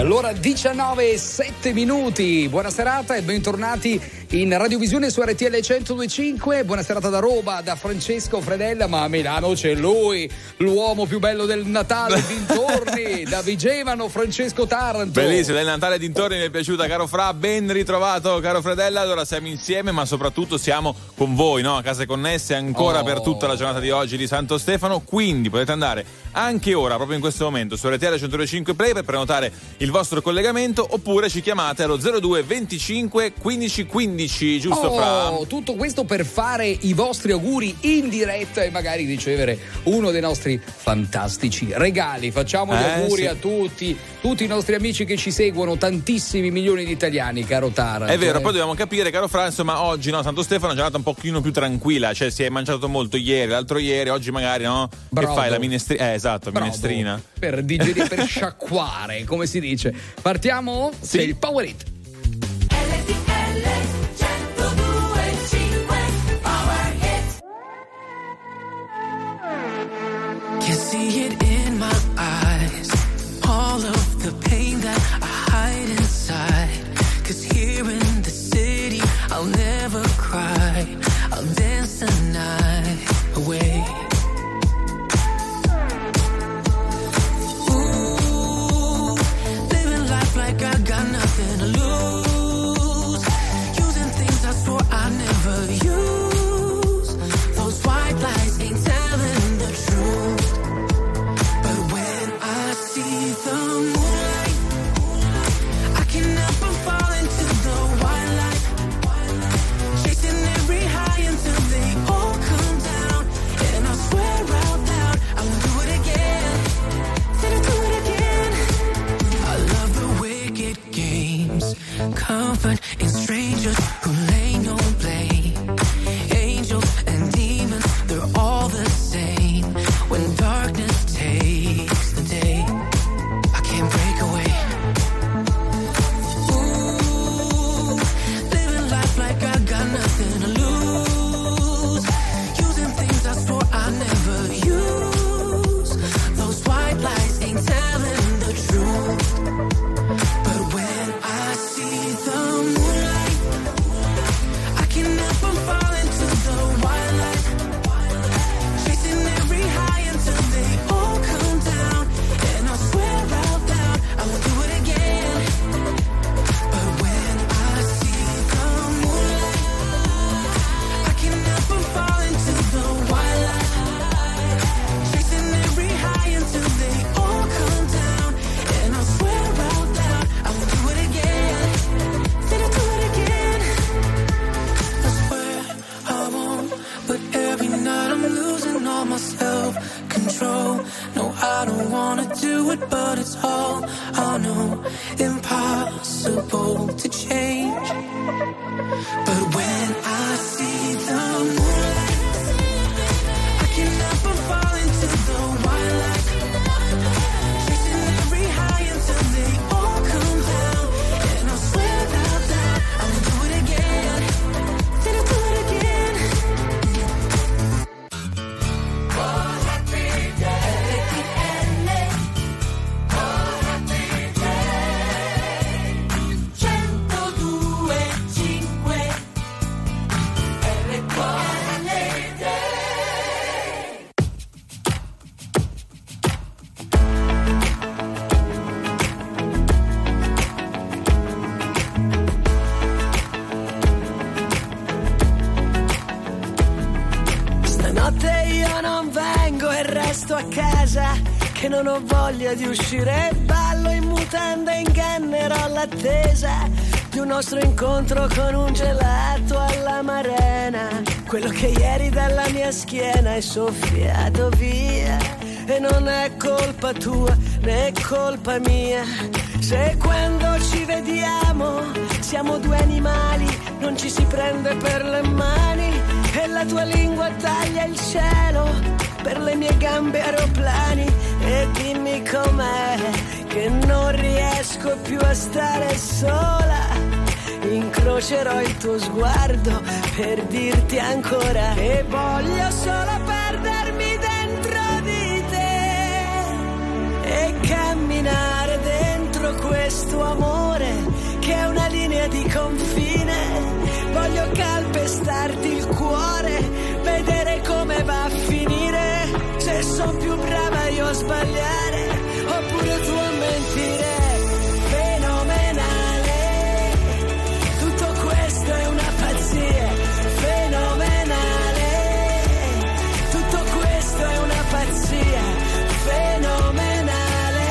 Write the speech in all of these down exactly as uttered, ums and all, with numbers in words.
Allora diciannove e sette minuti, buona serata e bentornati in radiovisione su R T L centodue e cinque. Buona serata da Roma, da Francesco Fredella, ma a Milano c'è lui, l'uomo più bello del Natale dintorni, da Vigevano, Francesco Taranto. Bellissimo, del Natale dintorni, mi è piaciuta, caro Fra, ben ritrovato caro Fredella. Allora siamo insieme, ma soprattutto siamo con voi, no? A Case Connesse ancora oh. per tutta la giornata di oggi di Santo Stefano, quindi potete andare anche ora, proprio in questo momento, su R T L centodue e cinque Play per prenotare il vostro collegamento, oppure ci chiamate allo zero due venticinque quindici quindici, giusto oh, Fra? Tutto questo per fare i vostri auguri in diretta e magari ricevere uno dei nostri fantastici regali. Facciamo gli eh, auguri sì. a tutti, tutti i nostri amici che ci seguono, tantissimi milioni di italiani, caro Taranto. È vero, eh. poi dobbiamo capire, caro Fra, insomma, oggi no, Santo Stefano è una giornata un pochino più tranquilla, cioè si è mangiato molto ieri, l'altro ieri, oggi magari no? Bravo. Che fai, la minestrina? Eh, esatto, Bravo. minestrina. Per digerire, per sciacquare, come si dice. Partiamo? Sì. C'è il Power It. Can see it in my eyes, all of the pain that I hide inside. 'Cause here in the city, I'll never cry, I'll dance the night away. Ooh, living life like I got nothing to lose, using things I swore I never use. Those white lies ain't telling the truth. See the moonlight, I can't help but fall into the wildlife, chasing every high until they all come down. And I swear out loud, I will do it again, said I'll do it again. I love the wicked games, comfort in strangers who lay no blame. Angels and demons, they're all the same. When darkness takes the day, break away. Ooh, living life like I got nothing to lose, using things I swore I never use. Those white lies ain't telling the truth. But when I see the moonlight, I can't help but fall into the wildlife, chasing every high until they all come down. And I swear I will do it again. But when I see the moonlight, I can't help but fall into the wildlife, chasing every high until they all come down. And I swear out loud, I will do it again. Did I do it again? I swear I won't, but every night I'm losing all my self-control. No, I don't wanna do it, but it's all I know, impossible to change. But when I see the moonlight, I can't help but fall into the wildlife, chasing every high until they all come down. And I swear out loud, I will do it again. Did I do it again? Oh, happy day. Stanotte io non vengo e resto a casa, che non ho voglia di uscire, ballo in mutanda e ingannerò l'attesa di un nostro incontro con un gelato alla Marena. Quello che ieri dalla mia schiena è soffiato via, e non è colpa tua né colpa mia. Se quando ci vediamo siamo due animali, non ci si prende per le mani, e la tua lingua taglia il cielo, per le mie gambe aeroplani. E dimmi com'è che non riesco più a stare sola, incrocerò il tuo sguardo per dirti ancora che voglio solo perdermi dentro di te e camminare dentro tutto questo amore che è una linea di confine. Voglio calpestarti il cuore, vedere come va a finire. Se son più brava io a sbagliare, oppure tu a mentire. Fenomenale, tutto questo è una pazzia. Fenomenale, tutto questo è una pazzia. Fenomenale,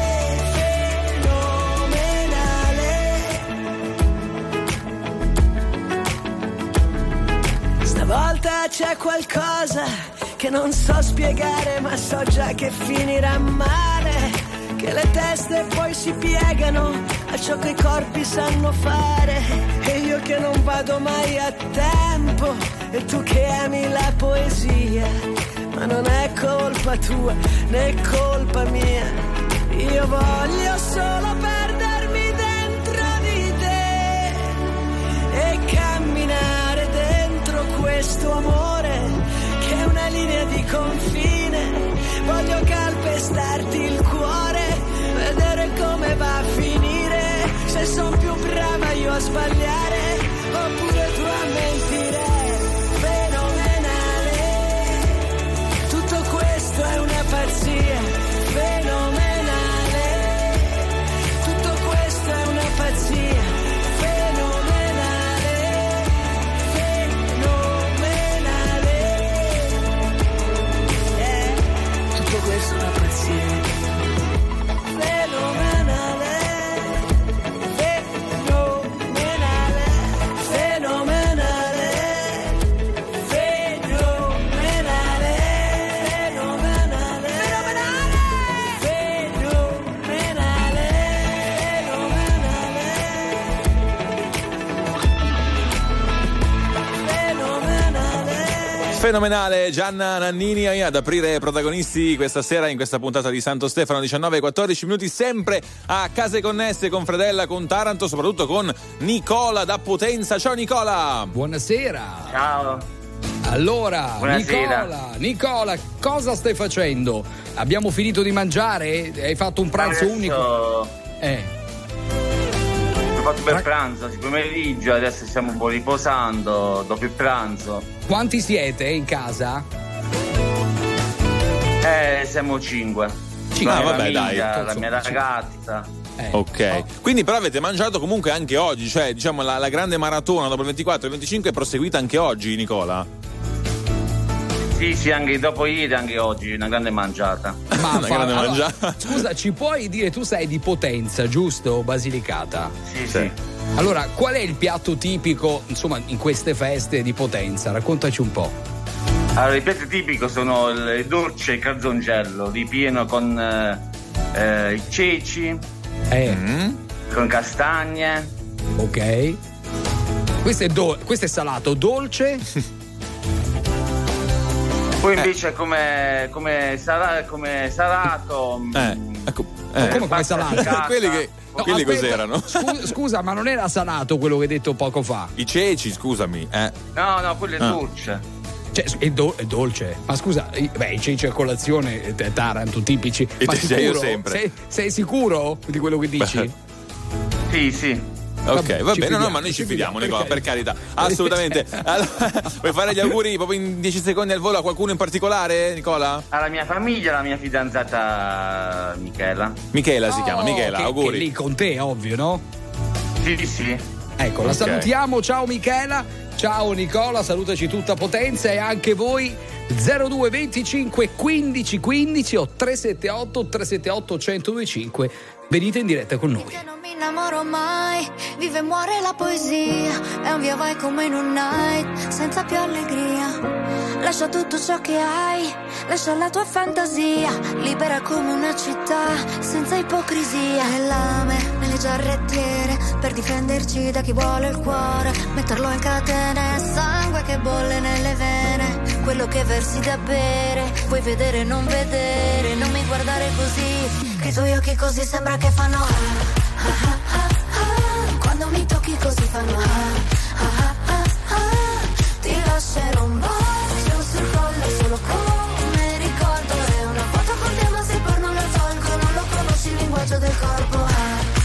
fenomenale. Stavolta c'è qualcosa che non so spiegare, ma so già che finirà male. Che le teste poi si piegano a ciò che i corpi sanno fare. E io che non vado mai a tempo, e tu che ami la poesia. Ma non è colpa tua, né colpa mia. Io voglio solo perdermi dentro di te e camminare dentro questo amore che è una linea di confine. Voglio calpestarti il cuore, vedere come va a finire. Se son più brava io a sbagliare, oppure tu a mentire. Fenomenale, tutto questo è una pazzia. Fenomenale, tutto questo è una pazzia. Fenomenale, fenomenale, eh, tutto questo è una pazzia. Fenomenale, fenomenale, fenomenale, fenomenale, fenomenale, fenomenale, fenomenale. Fenomenale Gianna Nannini ad aprire protagonisti questa sera in questa puntata di Santo Stefano. Diciannove e quattordici minuti, sempre a Case Connesse con Fredella, con Taranto, soprattutto con Nicola da Potenza. Ciao Nicola. Buonasera. Ciao. Allora, Buonasera. Nicola, Nicola, cosa stai facendo? Abbiamo finito di mangiare? Hai fatto un pranzo Adesso unico? Eh. Ho fatto per pranzo, oggi pomeriggio, adesso stiamo un po' riposando dopo il pranzo. Quanti siete in casa? Eh, siamo cinque. Cinque. Ah, La vabbè, famiglia, dai. la mia ragazza. Eh. Ok, Oh. quindi però avete mangiato comunque anche oggi, cioè diciamo la, la grande maratona dopo il ventiquattro e il venticinque è proseguita anche oggi, Nicola? Sì, sì, anche dopo ieri, anche oggi, una grande mangiata. Ma Una fa- grande allora, mangiata. scusa, ci puoi dire, tu sei di Potenza, giusto? Basilicata. Sì, Sì. sì. Allora, qual è il piatto tipico, insomma, in queste feste di Potenza? Raccontaci un po'. Allora, i piatti tipici sono il dolce e il calzongello, ripieno con eh, eh, i ceci, Eh, Mm? con castagne. ok. Questo è, do- questo è salato, dolce. Poi invece come, come, sala- come salato. Eh, mm, ecco, Come, eh. come pasta salato? piccata. quelli che No, quelli aspetta, cos'erano? scu- scusa, ma non era salato quello che hai detto poco fa? I ceci, scusami. Eh. No, no, quello è Ah. dolce. Cioè, è, do- è dolce. Ma scusa, i- beh, i ceci a colazione, eh, Taranto, tipici. E Ma te sei io sicuro? sempre. Sei, sei sicuro di quello che dici? Beh. Sì, sì. Ok, va ci bene, no, fidiamo, ma noi ci ci fidiamo, fidiamo, Nicola, per per carità, assolutamente. Allora, vuoi fare gli auguri proprio in dieci secondi al volo a qualcuno in particolare, Nicola? Alla mia famiglia, alla mia fidanzata Michela. Michela si Oh, chiama, Michela, che, auguri. Che lì con te, ovvio, no? Sì, sì. Ecco, la Ok. salutiamo. Ciao Michela, ciao Nicola, salutaci tutta Potenza e anche voi. zero due venticinque quindici quindici o tre sette otto tre sette otto uno zero due cinque. Venite in diretta con noi. Che non mi innamoro mai, vive e muore la poesia, è un via vai come in un night, senza più allegria. Lascia tutto ciò che hai, lascia la tua fantasia, libera come una città, senza ipocrisia. E lame nelle giarrettiere, per difenderci da chi vuole il cuore, metterlo in catene, sangue che bolle nelle vene, quello che versi da bere, vuoi vedere non vedere, non mi guardare così, che i tuoi occhi così sembra che fanno ah, ah, ah, ah, ah. Quando mi tocchi così fanno ah, ah, ah, ah, ah. Ti lascerò un bacio sul collo solo come ricordo, è una foto con te ma se poi non la tolgo, non lo conosci il linguaggio del corpo ah.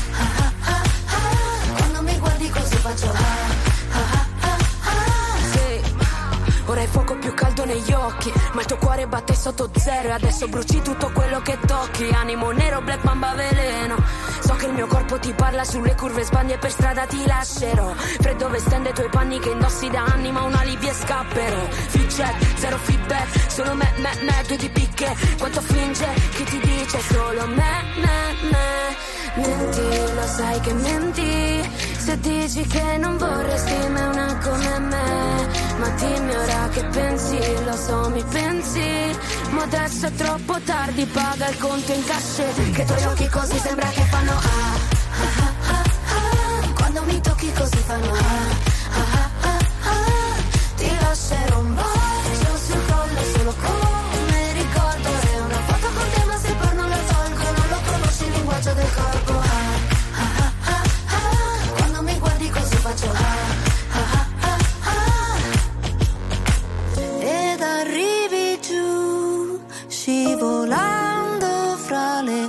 ora hai fuoco più caldo negli occhi, ma il tuo cuore batte sotto zero e adesso bruci tutto quello che tocchi. Animo nero, black mamba veleno. So che il mio corpo ti parla sulle curve, sbagli e per strada ti lascerò. Freddo vestendo i tuoi panni che indossi da anni, ma un alibi e scapperò. Feedback, zero feedback, solo me, me, me, due di picche. Quanto finge, chi ti dice solo me, me, me. Menti, lo sai che menti, se dici che non vorresti me una come me. Ma dimmi ora che pensi, lo so mi pensi, ma adesso è troppo tardi, paga il conto in cash. Che i tuoi occhi così sembra che fanno ah, ah, ah, ah, ah. Quando mi tocchi così fanno ah, ah, ah, ah, ah. Ti lascerò un bacio sul collo solo come ricordo. È una foto con te ma se poi non la tolgo, non lo conosci il linguaggio del corpo ah, ah, ah, ah, ah. Quando mi guardi così faccio ah, ah, ah, ah, ah. Ed arrivi giù scivolando fra le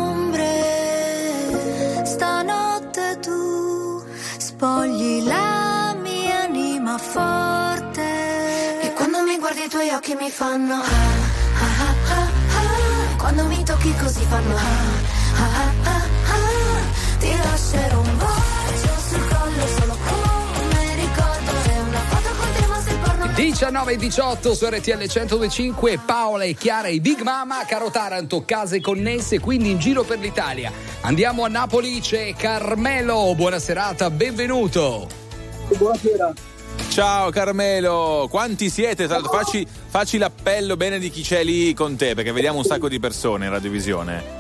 ombre, stanotte tu spogli la mia anima forte. E quando mi guardi i tuoi occhi mi fanno ah, ah, ah, ah, ah. Quando mi tocchi così fanno ah, ah, ah, ah, ah. Ti lascerò un bacio sul collo solo come ricordo. È una foto con te ma se porno. diciannove e diciotto su R T L centodue e cinque, Paola e Chiara e Big Mama. Caro Taranto, case connesse, quindi in giro per l'Italia. Andiamo a Napoli, c'è Carmelo, buona serata, benvenuto. Buonasera. Ciao Carmelo, quanti siete? Facci, facci l'appello bene di chi c'è lì con te, perché vediamo un sacco di persone in radiovisione.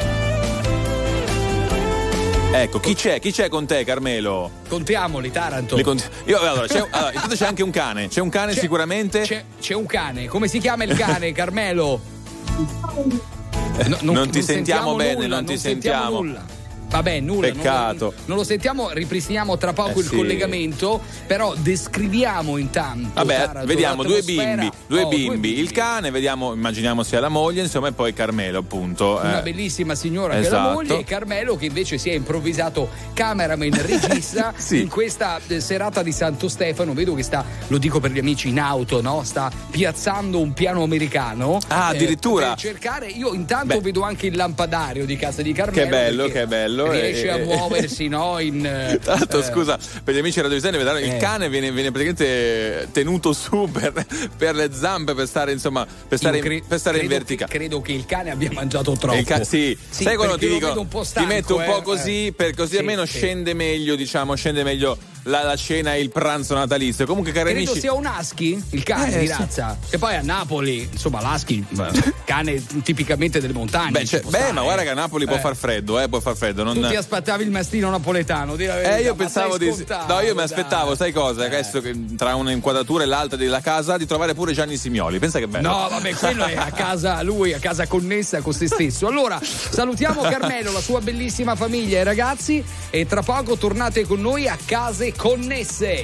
Ecco, chi c'è? Chi c'è con te, Carmelo? Contiamoli, Taranto. Li cont- Io, allora, c'è, allora, intanto c'è anche un cane. C'è un cane C'è- sicuramente. C'è, c'è un cane, come si chiama il cane, Carmelo? No, Non ti sentiamo bene, nulla, non ti sentiamo. nulla. Vabbè, nulla. Peccato. Non, non lo sentiamo, ripristiniamo tra poco Eh il sì. collegamento, però descriviamo intanto. Vabbè, Taranto, vediamo due l'atmosfera. bimbi, due Oh, bimbi, il cane, vediamo, immaginiamo sia la moglie, insomma, e poi Carmelo, appunto. Una eh. bellissima signora che è Esatto. la moglie, e Carmelo che invece si è improvvisato cameraman regista Sì. in questa eh, serata di Santo Stefano. Vedo che sta, lo dico per gli amici in auto, no? Sta piazzando un piano americano. Ah, addirittura. Per cercare, io intanto Beh. vedo anche il lampadario di casa di Carmelo. Che bello, perché che bello. Riesce E- a e- muoversi, no? In, eh, Tra l'altro, eh, scusa, per gli amici radiovisioni, vedranno il Eh. cane viene, viene praticamente tenuto su per, per le zampe per stare, insomma, per stare, io cre- in, per stare in credo verticale. che- Credo che il cane abbia mangiato troppo. Il ca- sì. Sì, sai quando ti perché lo dico vedo un po' ti stanco, metto un po' eh, così eh. per così Sì, almeno sì. scende meglio, diciamo, scende meglio la, la cena e il pranzo natalizio. Comunque, cari Credo amici, sia un husky, il cane Eh, di sì. razza. Che poi a Napoli, insomma, l'husky, beh, cane tipicamente delle montagne. beh, ci cioè, può beh stare, ma guarda che a Napoli può Eh. far freddo, eh, può far freddo. Non... Tu ti aspettavi il mastino napoletano, di la verità, Eh, io ma pensavo sei di. scontato, No, io mi dai. aspettavo, sai cosa? Eh. Adesso che tra un'inquadratura e l'altra della casa di trovare pure Gianni Simioli. Pensa che bello. No, vabbè, quello è a casa lui, a casa connessa con se stesso. Allora, salutiamo Carmelo, la sua bellissima famiglia e i ragazzi, e tra poco tornate con noi a Case Connesse.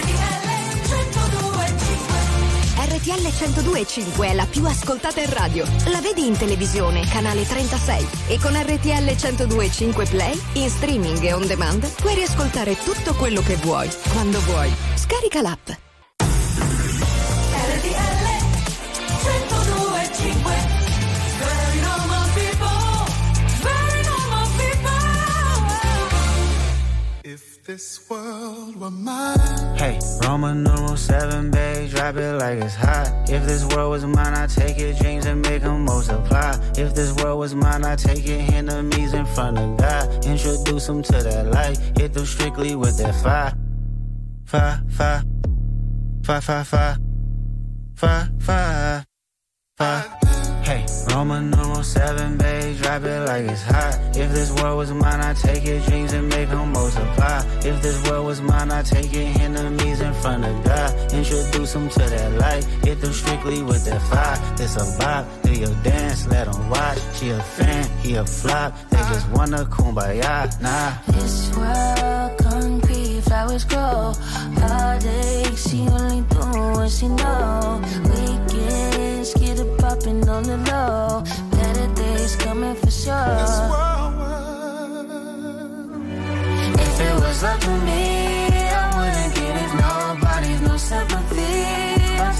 R T L centodue e cinque è la più ascoltata in radio. La vedi in televisione, canale trentasei. E con R T L centodue e cinque Play, in streaming e on demand, puoi riascoltare tutto quello che vuoi, quando vuoi. Scarica l'app. If this world were mine. Hey, Roman numeral seven, babe, drop it like it's hot. If this world was mine, I'd take your dreams and make them multiply. If this world was mine, I'd take your enemies in front of God. Introduce them to that light, hit them strictly with that fire. Fire, fire, fire, fire, fire, fire, fire, fire. Hey, Roman numeral seven, babe, drop it like it's hot. If this world was mine, I'd take your dreams and make them multiply. If this world was mine, I'd take your enemies in front of God. Introduce them to that light, hit them strictly with that fire. This a bop, do your dance, let them watch. She a fan, he a flop, they just wanna kumbaya, nah. This world concrete, flowers grow. Heartache, she only do what she know. Weekends, get it popping on the low. Better days coming for sure. If it was up to me, I wouldn't give it nobody's no sympathy. I'm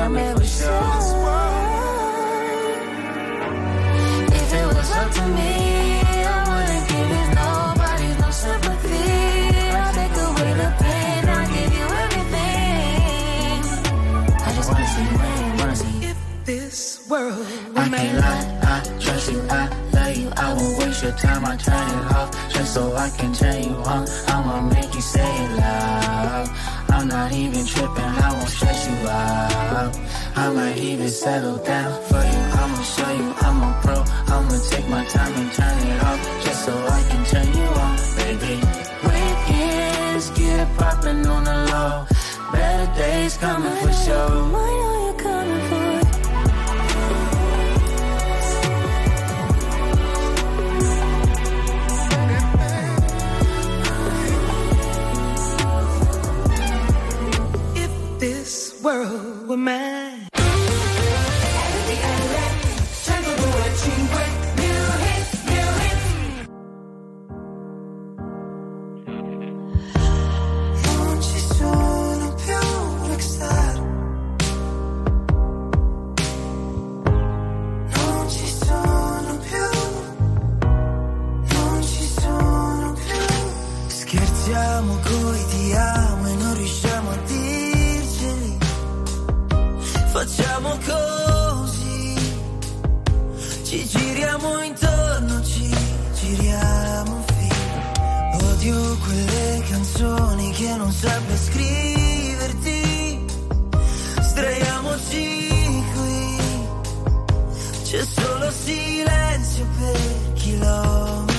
coming for sure. If it was up to me, I wouldn't give it nobody, no sympathy. I'll take away the pain, I'll give you everything. I just wanna see you win, wanna see you. If this world were I can't lie, I trust you, I love you. I won't waste your time, I turn it off just so I can turn you on. I'ma make you say it loud. I'm not even tripping, I won't stress you out. I might even settle down for you. I'ma show you I'm a pro. I'ma take my time and turn it off just so I can turn you on, baby. Weekends, get it poppin' on the low. Better days coming for sure. I know you're coming for it. this world were mine. Coi ti amo e non riusciamo a dirceli. Facciamo così, ci giriamo intorno, ci giriamo fino. Odio quelle canzoni che non saprei scriverti. Sdraiamoci qui, c'è solo silenzio per chilometri.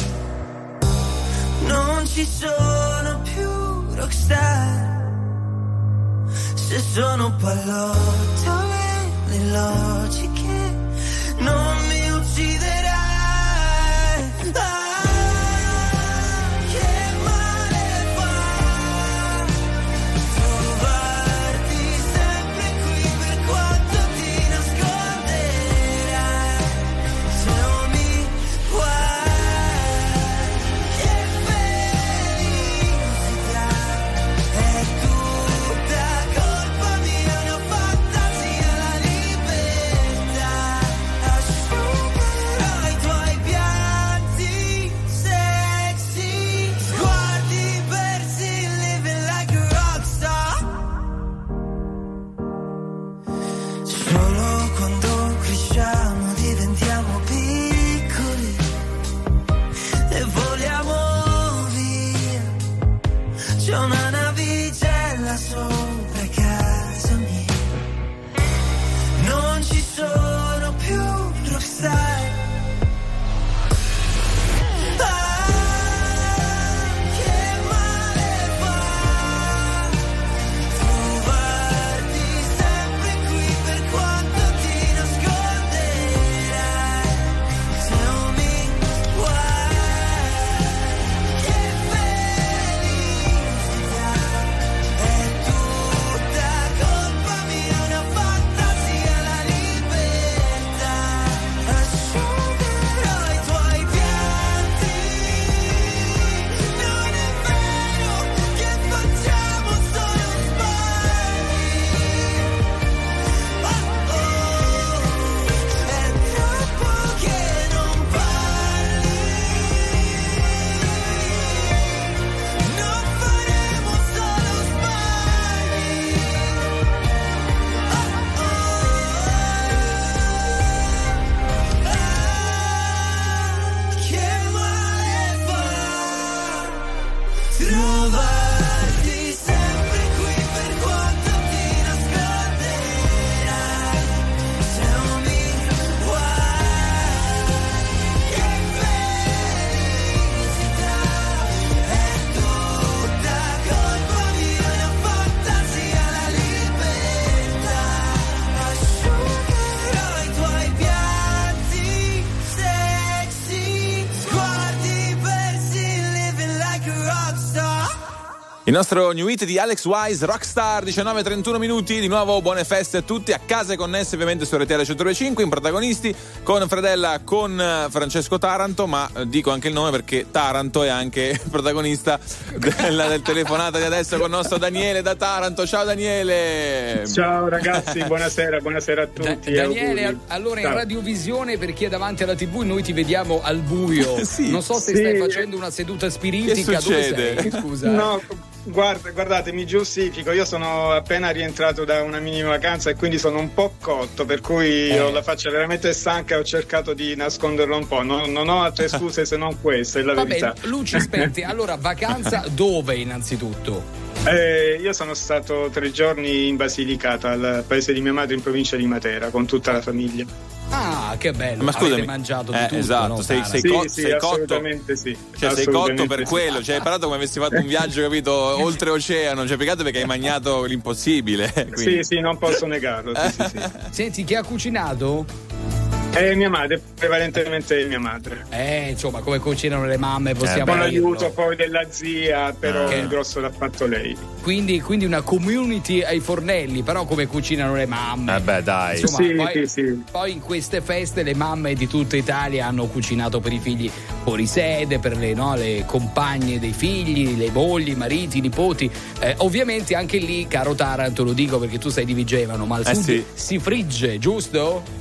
Non ci sono più rockstar, se sono pallottole le logiche non mi ucciderai. Ah, che male fa trovarti sempre qui per quanto ti nasconderai. Se non mi guardi Asciugherà Il nostro new hit di Alex Wise, Rockstar, diciannove e trentuno minuti. Di nuovo buone feste a tutti, a casa connesse ovviamente su R T L centodue e cinque, in protagonisti con Fredella, con Francesco Taranto, ma dico anche il nome perché Taranto è anche protagonista della, del telefonata di adesso con il nostro Daniele da Taranto. Ciao Daniele! Ciao ragazzi, buonasera, buonasera a tutti. Da- Daniele, allora in radiovisione, per chi è davanti alla tivù, noi ti vediamo al buio. Sì, non so se sì. stai facendo una seduta spiritica. Che succede? Dove sei? Scusa. No, guarda, guardate, mi giustifico, io sono appena rientrato da una mini vacanza e quindi sono un po' cotto, per cui Eh. ho la faccia veramente stanca e ho cercato di nasconderlo un po'. Non, non ho altre scuse se non questa, è la Va verità. bene, luci spente. Allora, vacanza dove innanzitutto? Eh, io sono stato tre giorni in Basilicata, al paese di mia madre in provincia di Matera, con tutta la famiglia. Ah, che bello. Ma scusami, avete mangiato di eh, tutto, esatto, no, sei, Taranto? sei, Sì, co- sì, sei cotto, assolutamente sì. cioè sei Assolutamente cotto per sì. quello, cioè hai parlato come avessi fatto un viaggio, capito, oltre oceano, cioè peccato perché hai mangiato l'impossibile. Sì, Quindi. sì, non posso negarlo. Sì, sì, sì. Senti, chi ha cucinato? È mia madre, prevalentemente mia madre. Eh, insomma, come cucinano le mamme possiamo Con dirlo. l'aiuto poi della zia, però Ah. il grosso l'ha fatto lei. Quindi, quindi una community ai fornelli, però come cucinano le mamme. Eh beh, dai. Insomma, Sì, poi, sì, sì. poi in queste feste le mamme di tutta Italia hanno cucinato per i figli fuori sede, per le, no, le compagne dei figli, le mogli, i mariti, i nipoti. Eh, ovviamente anche lì, caro Taranto, lo dico perché tu sei di Vigevano, ma al Eh sud sì. si frigge, giusto?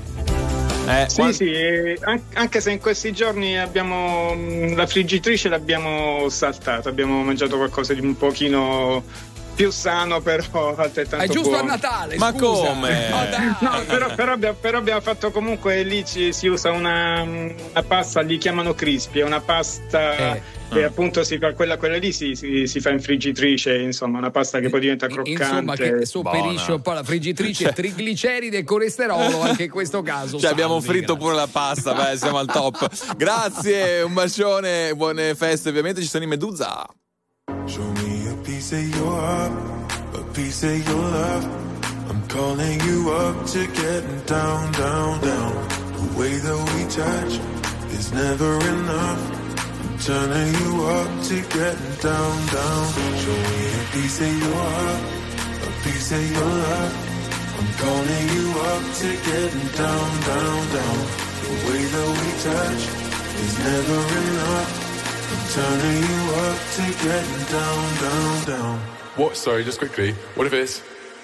Eh, Sì, quando- sì, e an- anche se in questi giorni abbiamo mh, la friggitrice l'abbiamo saltata, abbiamo mangiato qualcosa di un pochino più sano, però altrettanto È giusto buono. a Natale, Ma scusa. come? No, dai. No, però, però abbiamo, però abbiamo fatto comunque, lì ci, si usa una, una pasta, li chiamano crispy, è una pasta Eh. che appunto si fa, quella, quella lì si, si, si fa in friggitrice, insomma, una pasta che poi diventa croccante. Insomma, che sopperisce Buona. un po' la friggitrice, trigliceride e colesterolo, anche in questo caso. Cioè, abbiamo salvi, fritto grazie. pure la pasta, beh, siamo al top. Grazie, un bacione, buone feste. Ovviamente ci sono i Medusa. Show me a piece of your heart, a piece of your love. I'm calling you up to getting down, down, down. The way that we touch is never enough. I'm turning you up to getting down, down. Show me a piece of your heart, a piece of your love. I'm calling you up to getting down, down, down. The way that we touch is never enough. I'm turning you up to getting down, down, down. What? Sorry, just quickly. What if it's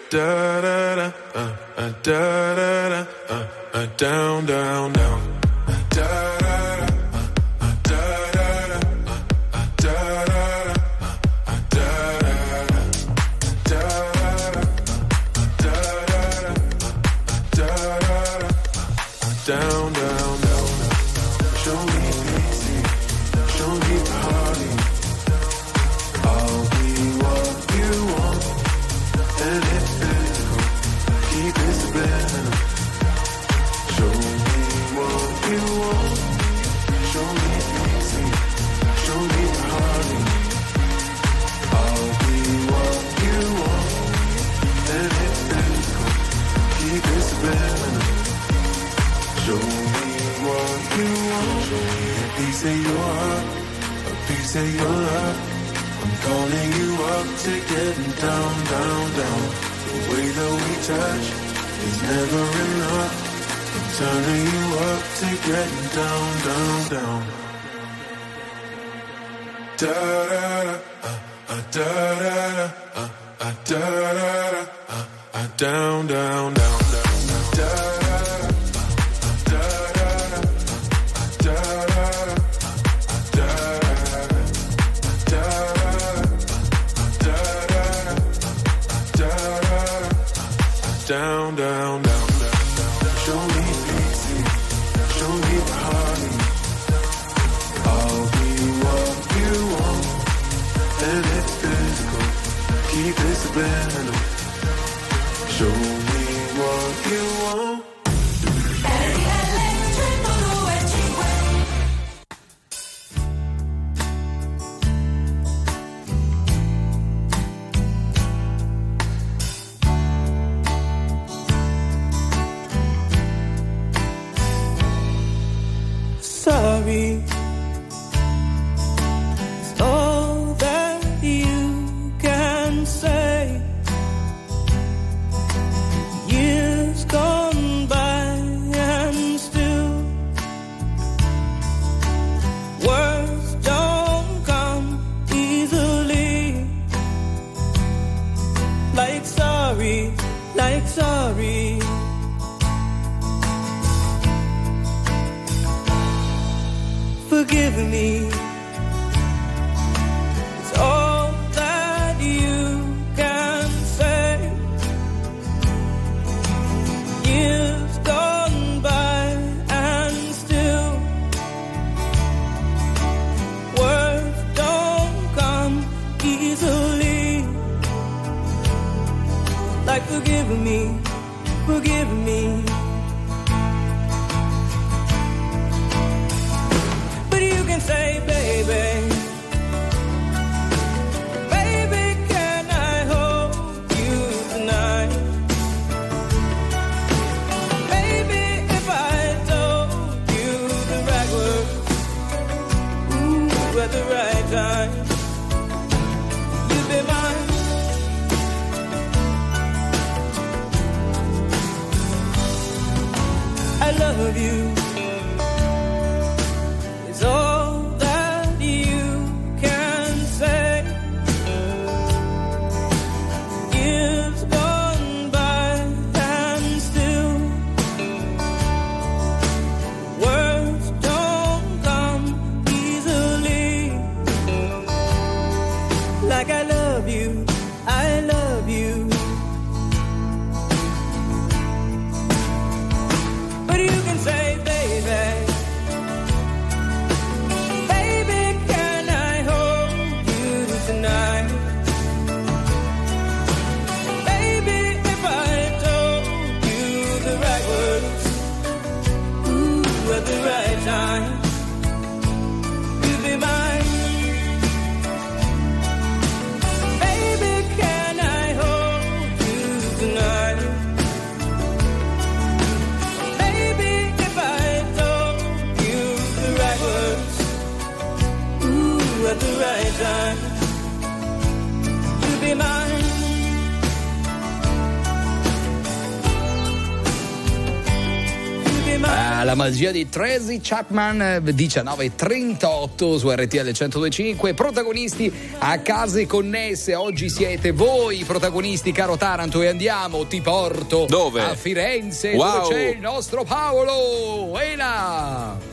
Da da da, uh, uh, da da da, uh, uh, down, down, down. Uh, da da da, uh, uh, da da da, uh, uh, da da da, uh, uh, da da da, da da da, uh, da da da, uh, da da da, uh, down, down, down. Show me easy, show me party. I'll be what you want, and it's physical. Keep it subliminal. Show me what you want. Show me easy, show me party. I'll be what you want, and it's physical. Keep it subliminal. Show me what you want. Show me a piece of your heart, a piece of your love. I'm calling you up to getting down, down, down. The way that we touch is never enough. I'm turning you up to getting down, down, down. Da da da, uh, uh, da da da, uh, uh, da da da, uh, uh, down, down, down, down, down. Down, down, down, down. Show me easy, show me party. I'll be what you want, and it's physical. Keep it subliminal. Show me what you want. Sorry, it's all that you can forgiving me. It's all that you can say. Years gone by and still words don't come easily. Like forgiving me, forgiving me. But you can say, baby, baby, can I hold you tonight? Baby, if I told you the right words, ooh, at the right time, you'd be mine. I love you. It's all that you can say. Years gone by and still words don't come easily. Like I love you, I love you. But you can say, baby, baby, can I hold you tonight? Baby, if I told you the right words, ooh, at the right time, you'd be mine. Baby, can I hold you tonight? At the right time, you'll be mine. You'll be mine. Ah, la magia di Tracy Chapman, diciannove e trentotto su R T L centodue e cinque. Protagonisti a case connesse. Oggi siete voi i protagonisti, caro Taranto, e andiamo, ti porto dove? A Firenze, wow. dove c'è il nostro Paolo. E là.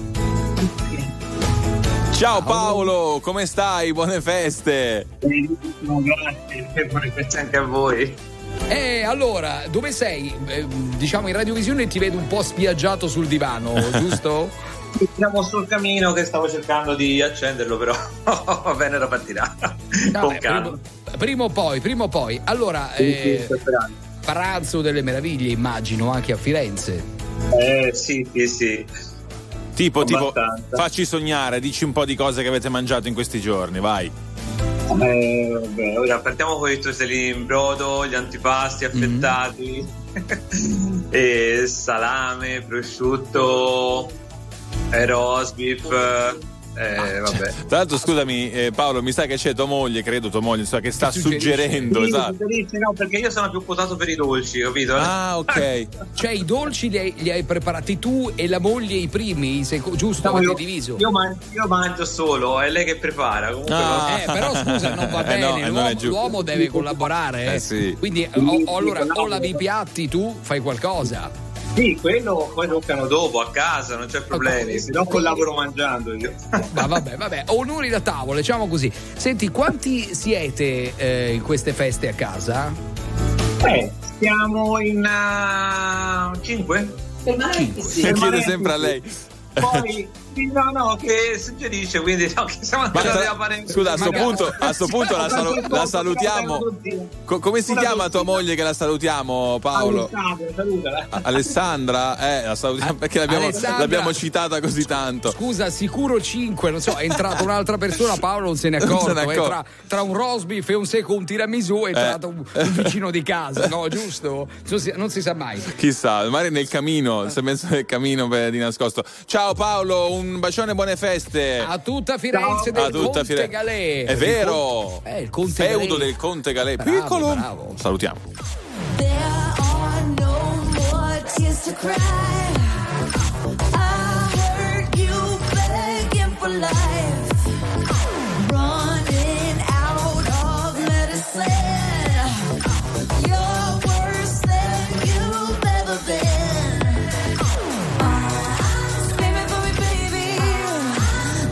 Ciao Paolo, come stai? Buone feste. Benissimo, grazie, buone feste anche a voi. E allora, dove sei? Eh, diciamo in radiovisione ti vedo un po' spiaggiato sul divano, giusto? Siamo sul camino che stavo cercando di accenderlo, però va bene, lo partirà. Con calma. Prima, prima o poi, prima o poi. Allora, Sì, eh, sì, pranzo delle meraviglie, immagino, anche a Firenze. Eh sì, sì, sì. Tipo, tipo, Abbastanza. facci sognare, dici un po' di cose che avete mangiato in questi giorni, vai. Eh, vabbè, ora partiamo con i tortellini in brodo, gli antipasti affettati, mm. e salame, prosciutto, e roast beef. Eh, vabbè. Tra l'altro, scusami, eh, Paolo, mi sa che c'è tua moglie, credo tua moglie, so, che sta suggerendo. Sì, esatto. suggerisce, no, perché io sono più quotato per i dolci, capito? Ah, ok. Cioè, i dolci li hai, li hai preparati tu e la moglie i primi, se, giusto? No, avete io, diviso? Io mangio, io mangio solo, è lei che prepara. Comunque Ah, no. eh, però scusa, non va Eh, no, bene, eh, non l'uomo, è giusto. l'uomo deve collaborare. Eh. Eh, sì. Quindi, o, o allora, o lavi i piatti, tu fai qualcosa. Sì, quello poi toccano dopo a casa, non c'è problemi, se no collaboro mangiando io. Ma vabbè, vabbè, onori da tavola, diciamo così. Senti, quanti siete eh, in queste feste a casa? Eh, siamo in uh, cinque? Cinque. Si chiede sempre a lei. Poi no, no, che suggerisce, quindi no, che siamo andati tra- a fare. scusa, a sto Magari- punto, a sto punto la, salu- la salutiamo. Co- come si chiama tua moglie che la salutiamo, Paolo? Alessandra, salutala. A- Alessandra? Eh, la salutiamo perché l'abbiamo, Alessandra. l'abbiamo citata così tanto. Scusa, sicuro cinque, non so, è entrata un'altra persona, Paolo non se ne è Non accorto. se ne è eh, accorto. tra, tra un roast beef e un secco, un tiramisù è entrato un, un vicino di casa, no, giusto? Non si, non si sa mai. Chissà, magari nel camino, si è messo nel camino per, di nascosto. Ciao Paolo, un bacione, buone feste. A tutta Firenze del A tutta Conte Firenze. Galè. È vero. Eh, il Conte Feudo Galè. del Conte Galè. Bravo, Piccolo. bravo. Salutiamo. There are no more tears to cry. I heard you begging for life, running out of medicine. You're worse than you've ever been. Screaming for me, baby.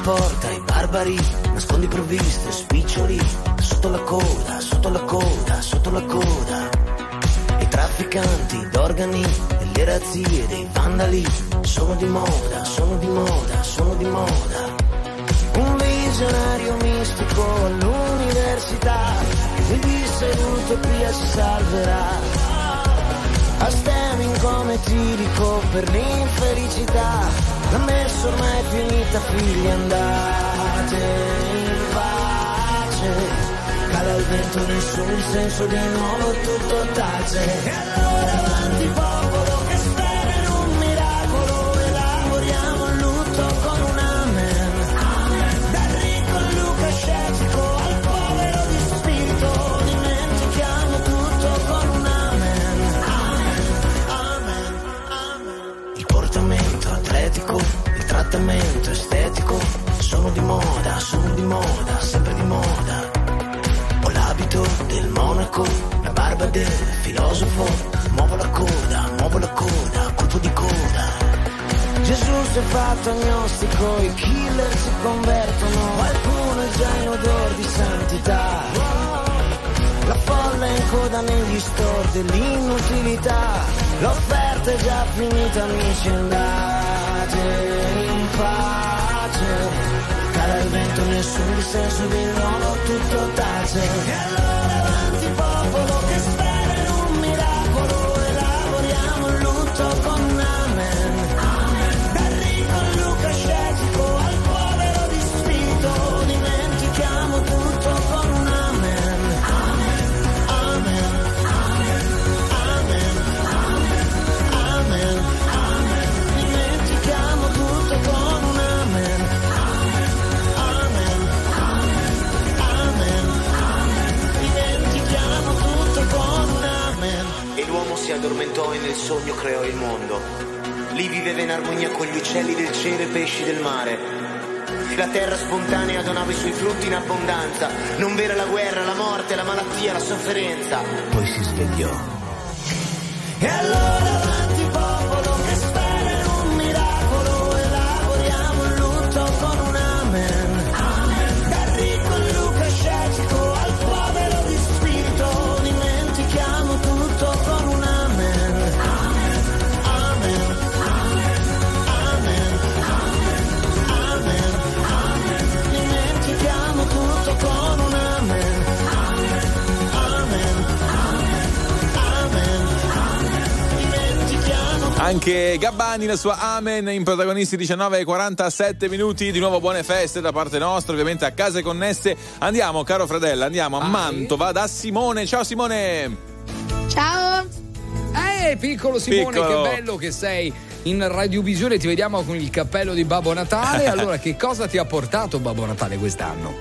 porta i barbari, nascondi provviste, spiccioli, sotto la coda, sotto la coda, sotto la coda. I trafficanti d'organi, delle razzie, dei vandali, sono di moda, sono di moda, sono di moda. Un visionario mistico all'università mi disse l'utopia si salverà. A stemming come tirico per l'infelicità, l'ha messo ormai finita, figli andate in pace. Cala il vento nel sul senso di nuovo tutto tace. E allora avanti popolo che spera in un miracolo, elaboriamo il lutto con un amen. Dal ricco al Luca scettico al povero di spirito, dimentichiamo tutto con un amen. Amen, amen. Il portamento atletico, il trattamento estetico, sono di moda, sono di moda, sempre di moda. Ho l'abito del monaco, la barba del filosofo, muovo la coda, muovo la coda, colpo di coda. Gesù si è fatto agnostico, i killer si convertono, qualcuno è già in odor di santità. La folla è in coda negli store dell'inutilità, l'offerta è già finita, amici, andate in pace. Cala il vento, nessun dissenso, di nuovo tutto tace. E allora avanti popolo che spera in un miracolo, elaboriamo il lutto con un amen. Dal ricco al Luca scettico al povero di spirito, dimentichiamo tutto con un amen. Amen, amen, amen, amen. Dimentichiamo tutto con un amen. E l'uomo si addormentò e nel sogno creò il mondo. Lì viveva in armonia con gli uccelli del cielo e i pesci del mare. La terra spontanea donava i suoi frutti in abbondanza. Non vera la guerra, la morte, la malattia, la sofferenza. Poi si svegliò. E allora avanti popolo che spera in un miracolo, elaboriamo il lutto con un amen. Dal ricco al Luca scettico al povero di spirito, dimentichiamo tutto con un amen. Amen, amen, amen, amen. Dimentichiamo tutto con un amen. Amen, amen, dimentichiamo. Anche Gabbani, la sua Amen, in protagonisti diciannove e quarantasette minuti. Di nuovo buone feste da parte nostra, ovviamente a Case Connesse. Andiamo, caro Fredella, andiamo a Mantova da Simone. Ciao Simone. Ciao. Eh, piccolo Simone, Piccolo. che bello che sei in radiovisione, ti vediamo con il cappello di Babbo Natale. Allora, che cosa ti ha portato Babbo Natale quest'anno?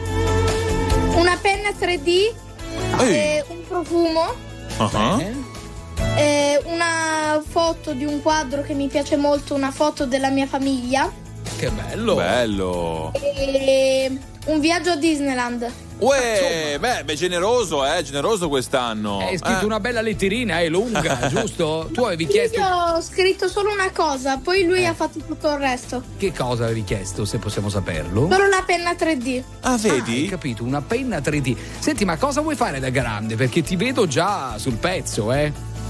Una penna tre D, Ehi. eh, un profumo, Uh-huh. eh, una foto di un quadro che mi piace molto, una foto della mia famiglia Che bello. Bello. e un viaggio a Disneyland. Uè, beh, beh, generoso, eh, generoso quest'anno. Hai scritto Eh. una bella letterina, è lunga, giusto? Tu avevi Io chiesto ho scritto solo una cosa, poi lui ha fatto tutto il resto. che cosa avevi chiesto, se possiamo saperlo? Solo una penna tre D. Ah, Ah, hai vedi? capito, una penna tre D. Senti, ma cosa vuoi fare da grande? Perché ti vedo già sul pezzo, eh?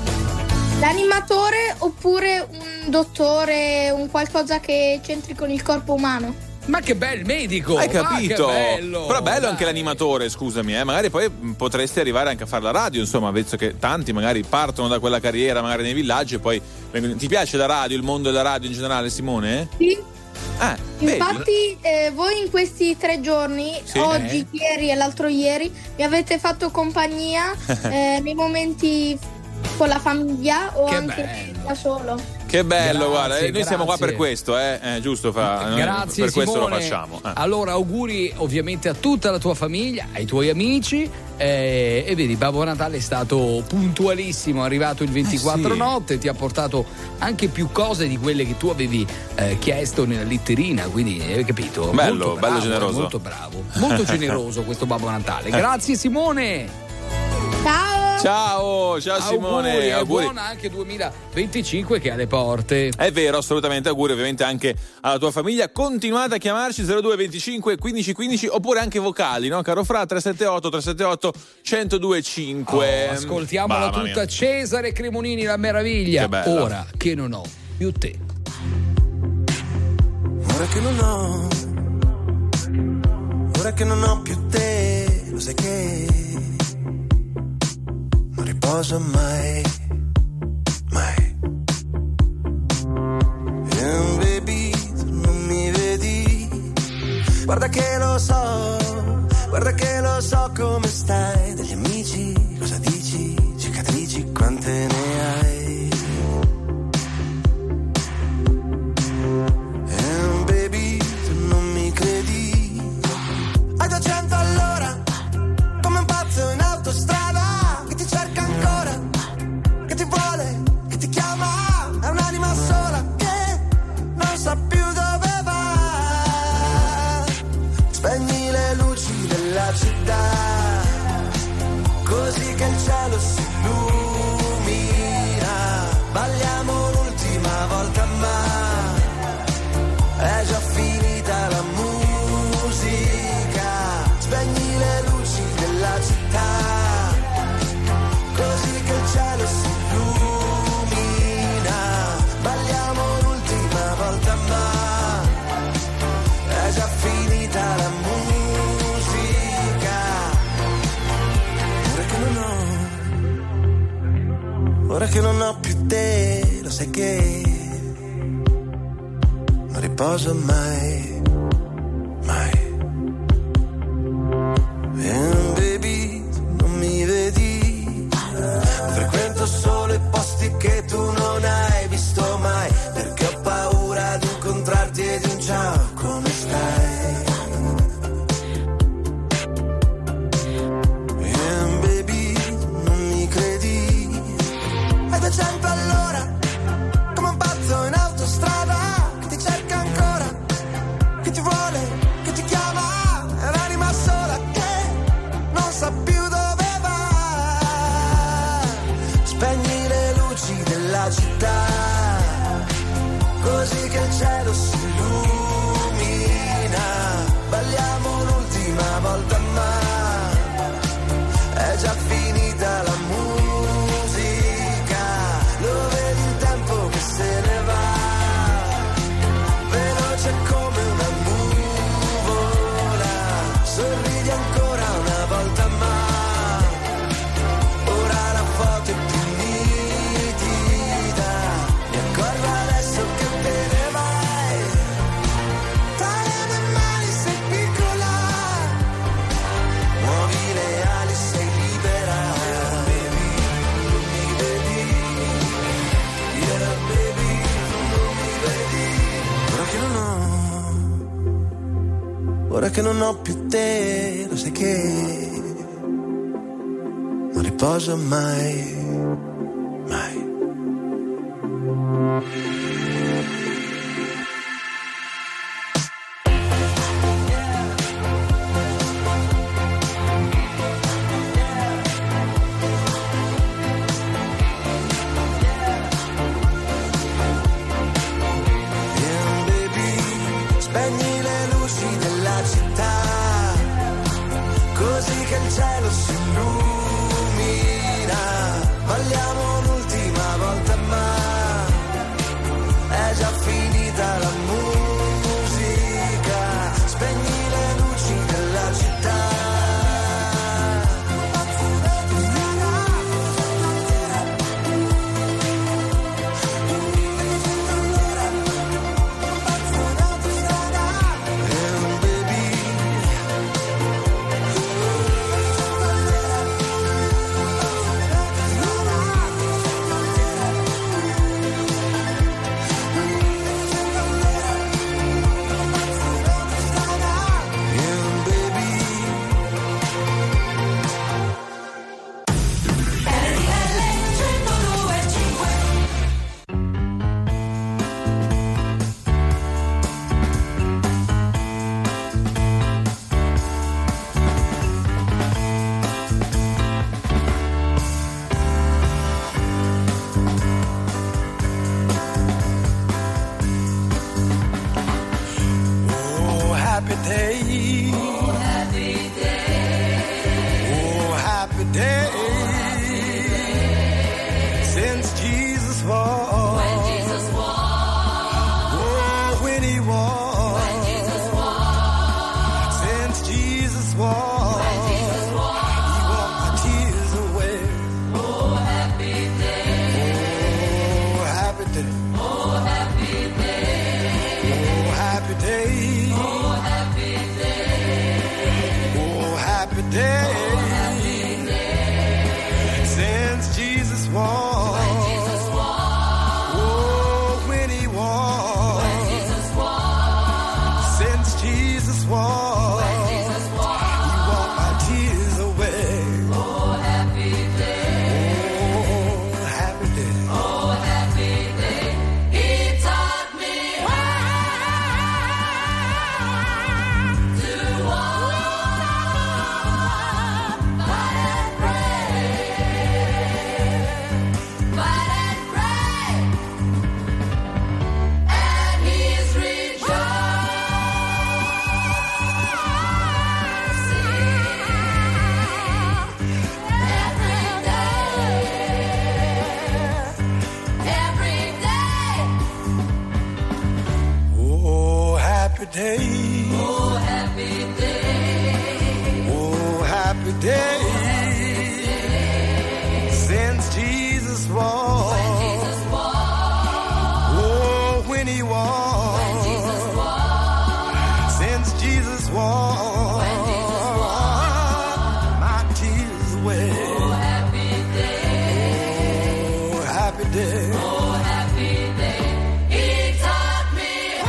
L'animatore oppure un dottore, un qualcosa che c'entri con il corpo umano. Ma che bel medico! Hai Ah, capito? che bello! Però bello Dai. anche l'animatore, scusami, eh. Magari poi potresti arrivare anche a fare la radio, insomma, visto che tanti magari partono da quella carriera, magari nei villaggi e poi vengono... Ti piace la radio, il mondo della radio in generale, Simone? Sì. Ah, vedi? Infatti eh, voi in questi tre giorni, Sì. oggi, ieri e l'altro ieri, mi avete fatto compagnia eh, nei momenti con la famiglia o Che anche bello. da solo. Che bello, Grazie, guarda, eh, noi siamo qua grazie. per questo, eh, eh giusto, fa, noi Grazie per questo Simone. lo facciamo. eh. Allora auguri ovviamente a tutta la tua famiglia, ai tuoi amici eh, e vedi Babbo Natale è stato puntualissimo, è arrivato il ventiquattro Eh sì. notte, ti ha portato anche più cose di quelle che tu avevi eh, chiesto nella letterina, quindi hai capito? Bello, Molto bello bravo, generoso. Molto bravo, molto generoso questo Babbo Natale. Grazie Simone. Ciao! Ciao, ciao Simone. Auguri, Auguri. E buona anche duemilaventicinque che è alle porte. È vero, assolutamente, auguri ovviamente anche alla tua famiglia. Continuate a chiamarci zero due venticinque quindici quindici oppure anche vocali, no? Caro Fra, tre sette otto tre sette otto uno zero due cinque. Oh, ascoltiamola Mamma tutta. mia. Cesare Cremonini, la meraviglia. Che bello. Ora che non ho più te. Ora che non ho, ora che non ho più te, lo sai che non riposo mai, mai. And baby, tu non mi vedi, guarda che lo so, guarda che lo so come stai, degli amici, cosa dici, cicatrici quante ne hai. Hai duecento all'ora, come un pazzo in autostrada, che ti cerca ancora, che ti vuole, che ti chiama, è un'anima sola che non sa più dove va. Spegni le luci della città, così che il cielo si illumina. Balliamo l'ultima volta ma è già finita la musica. Spegni le luci della città, così che il cielo si illumina. Balliamo l'ultima volta ma è già finita la musica. Ora che non ho, ora che non ho più te, lo sai che non riposo mai, mai. And baby, tu non mi vedi, frequento solo i posti che tu non hai visto mai, perché ho paura di incontrarti e di un ciao, come stai? And baby, non mi credi, hai duecento all'ora, come un pazzo in autostrada, che ti cerca ancora, che ti vuole, che ti chiama, è un'anima sola che non sa più dove va. Spegni le luci della città, così che il cielo si illumina. Balliamo l'ultima volta ma è già finita la musica. Lo vedi il tempo che se ne va, veloce come una nuvola. Sorridi ancora una volta ma ora la foto è più nitida. Mi accorgo adesso che te ne vai, tra le mie mani sei piccola, muovi le ali, sei libera. Baby, non mi vedi, yeah baby, non mi vedi. Ora che non ho, ora che non ho più te, lo sai che non riposo mai, mai. And baby, spegni le luci della città, così che il cielo si illumina. Balliamo l'ultima volta ma happy day. Oh, happy day. Oh, happy day. Since Jesus walked. When Jesus walked. Oh, when he walked. When Jesus walked. Since Jesus walked. When Jesus walked. He walked my tears away. Oh, happy day. Oh, happy day. Oh, happy day. Oh, happy day. Oh, happy day. Oh, happy day. Oh, happy day. Since Jesus walked. When Jesus walked. Oh, when he walked. When Jesus walked. Since Jesus walked. When Jesus walked. He walked my tears away. Oh, happy day. Oh, happy day. Oh, happy day. He taught me to walk, fight and pray, fight and pray, and He's every day, Oh, happy day. oh happy day, Oh, happy day. Since Jesus walked. Jesus walked, Oh, when he walked. Jesus walked, Since Jesus walked. My tears away. oh happy day, Oh, happy day. oh happy day. He taught me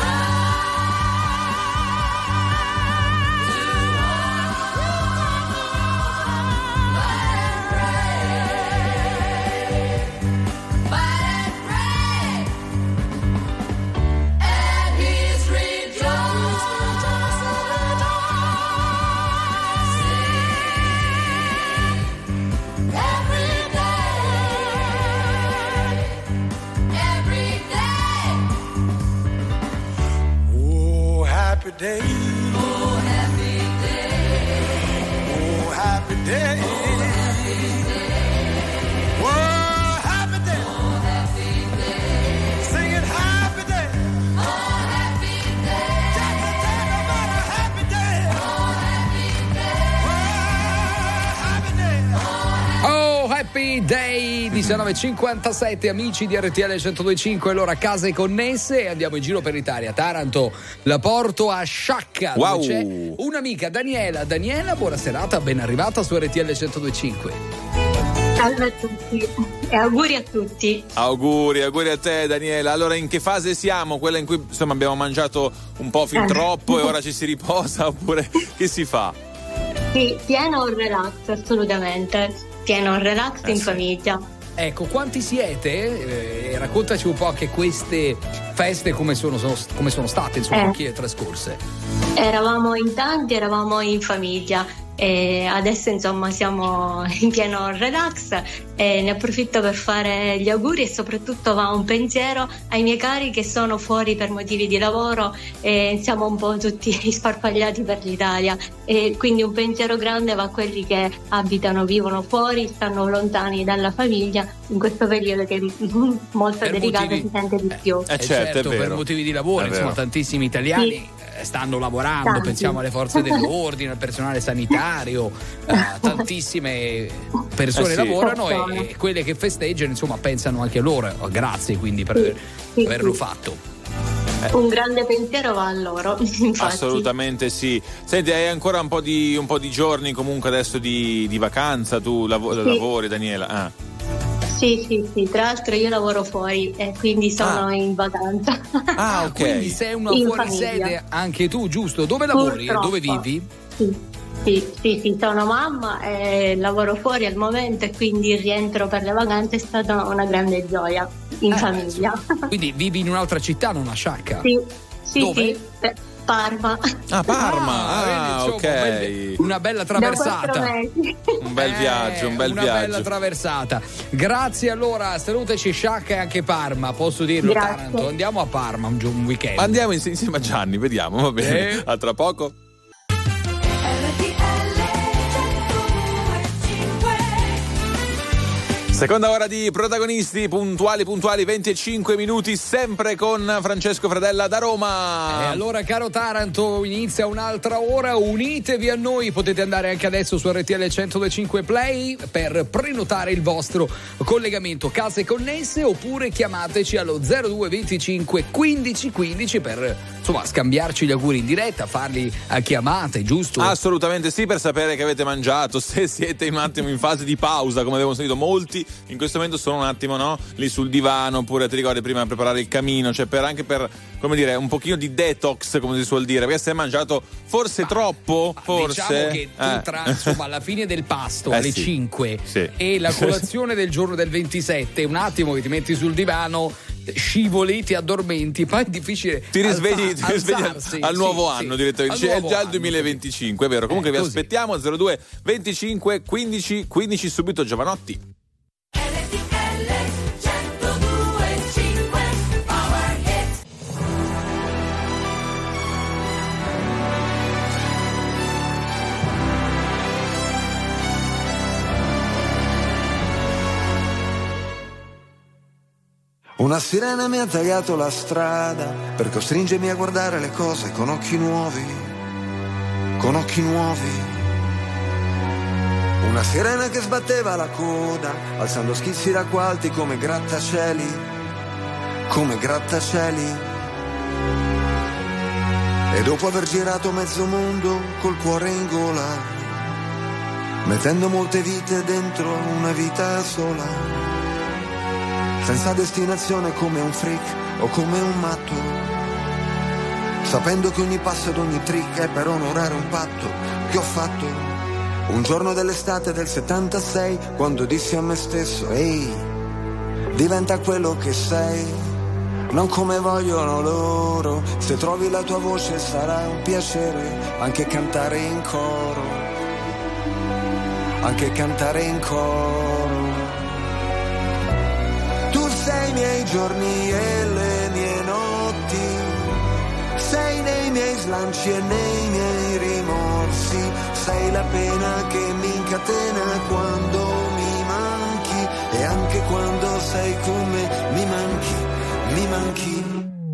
happy day. Oh, happy day. Oh, happy day. Oh, happy day. Oh, happy day. Sing it, happy day. Oh, happy day. Take it, take it, about a happy day. Oh, happy day. Oh, happy day, diciannove e cinquantasette, amici di R T L centodue e cinque, allora case connesse e andiamo in giro per l'Italia. Taranto la porto a Sciacca, Wow. dove c'è un'amica, Daniela. Daniela, buona serata, ben arrivata su R T L centodue e cinque. Salve a tutti e auguri a tutti. Auguri, auguri a te Daniela. Allora, in che fase siamo? Quella in cui insomma abbiamo mangiato un po' fin Eh. troppo e ora ci si riposa, oppure che si fa? Sì, pieno relax, assolutamente. Pieno relax Eh, in sì. famiglia. Ecco, quanti siete? Eh, raccontaci un po' anche queste feste come sono, sono- come sono state, insomma, Eh. chi le trascorse. Eravamo in tanti, eravamo in famiglia e adesso insomma siamo in pieno relax e ne approfitto per fare gli auguri e soprattutto va un pensiero ai miei cari che sono fuori per motivi di lavoro e siamo un po' tutti sparpagliati per l'Italia e quindi un pensiero grande va a quelli che abitano, vivono fuori, stanno lontani dalla famiglia in questo periodo che molto Per delicato motivi- si sente di più. Eh, Eh, certo, è per vero. motivi di lavoro, È insomma, vero. tantissimi italiani Sì. eh, stanno lavorando, Tanti. pensiamo alle forze dell'ordine, al personale sanitario, eh, tantissime persone Eh sì. lavorano Persone. e, e quelle che festeggiano, insomma, pensano anche a loro. Oh, grazie quindi per aver- Sì, averlo sì. fatto. Un grande pensiero va a loro, infatti. Assolutamente sì. Senti, hai ancora un po' di, un po' di giorni comunque adesso di, di vacanza, tu lavo- Sì. lavori Daniela? Ah. Sì, sì, sì, tra l'altro io lavoro fuori e quindi sono in vacanza. Ah, ok. Quindi sei una In fuorisede famiglia. anche tu, giusto? Dove lavori e Purtroppo. dove vivi? Sì, sì, sì, sì, sono mamma e lavoro fuori al momento e quindi il rientro per le vacanze è stata una grande gioia in Eh, famiglia. Quindi vivi in un'altra città, non a Sciacca? Sì, Sì, Dove? sì, eh, Parma. Ah, Parma, Ah, ah, vedi, insomma, ok. un bel- una bella Da quattro traversata. mesi. Un bel Eh, viaggio, un bel una viaggio. bella traversata. Grazie allora, salutaci Sciacca e anche Parma, posso dirlo. Grazie. Taranto. Andiamo a Parma un, gio- un weekend. Andiamo insieme, insieme a Gianni, vediamo, va bene. Eh. A tra poco. Seconda ora di protagonisti, puntuali, puntuali, venticinque minuti, sempre con Francesco Fredella da Roma. E allora, caro Taranto, inizia un'altra ora, unitevi a noi, potete andare anche adesso su R T L centodue e cinque Play per prenotare il vostro collegamento case connesse, oppure chiamateci allo zero due venticinque quindici quindici per, insomma, scambiarci gli auguri in diretta, farli a chiamate, giusto? Assolutamente sì, per sapere che avete mangiato, se siete un attimo in fase di pausa, come abbiamo sentito molti in questo momento sono un attimo, no, lì sul divano, oppure ti ricordi prima preparare il camino, cioè per anche per, come dire, un pochino di detox, come si suol dire, perché se hai mangiato forse Ma- troppo, ma forse diciamo che tu eh. tra, insomma, alla fine del pasto Eh alle sì. cinque Sì. e la colazione del giorno del ventisette, un attimo che ti metti sul divano, scivoli, ti addormenti, poi è difficile Ti risvegli, alza- ti risvegli al, alzarsi. al nuovo Sì, anno sì. direttamente, Al Cioè, è nuovo già il anno. duemilaventicinque, è vero? Comunque Eh, vi così. aspettiamo zero due venticinque quindici quindici, subito Giovanotti. Una sirena mi ha tagliato la strada per costringermi a guardare le cose con occhi nuovi, con occhi nuovi. Una sirena che sbatteva la coda, alzando schizzi d'acqua alti come grattacieli, come grattacieli. E dopo aver girato mezzo mondo col cuore in gola, mettendo molte vite dentro una vita sola, senza destinazione come un freak o come un matto, sapendo che ogni passo ed ogni trick è per onorare un patto che ho fatto un giorno dell'estate del settantasei, quando dissi a me stesso: ehi, diventa quello che sei, non come vogliono loro. Se trovi la tua voce sarà un piacere anche cantare in coro, anche cantare in coro. Tu sei i miei giorni e le mie notti, sei nei miei slanci e nei miei rimorsi, sei la pena che mi incatena quando mi manchi, e anche quando sei con me mi manchi, mi manchi.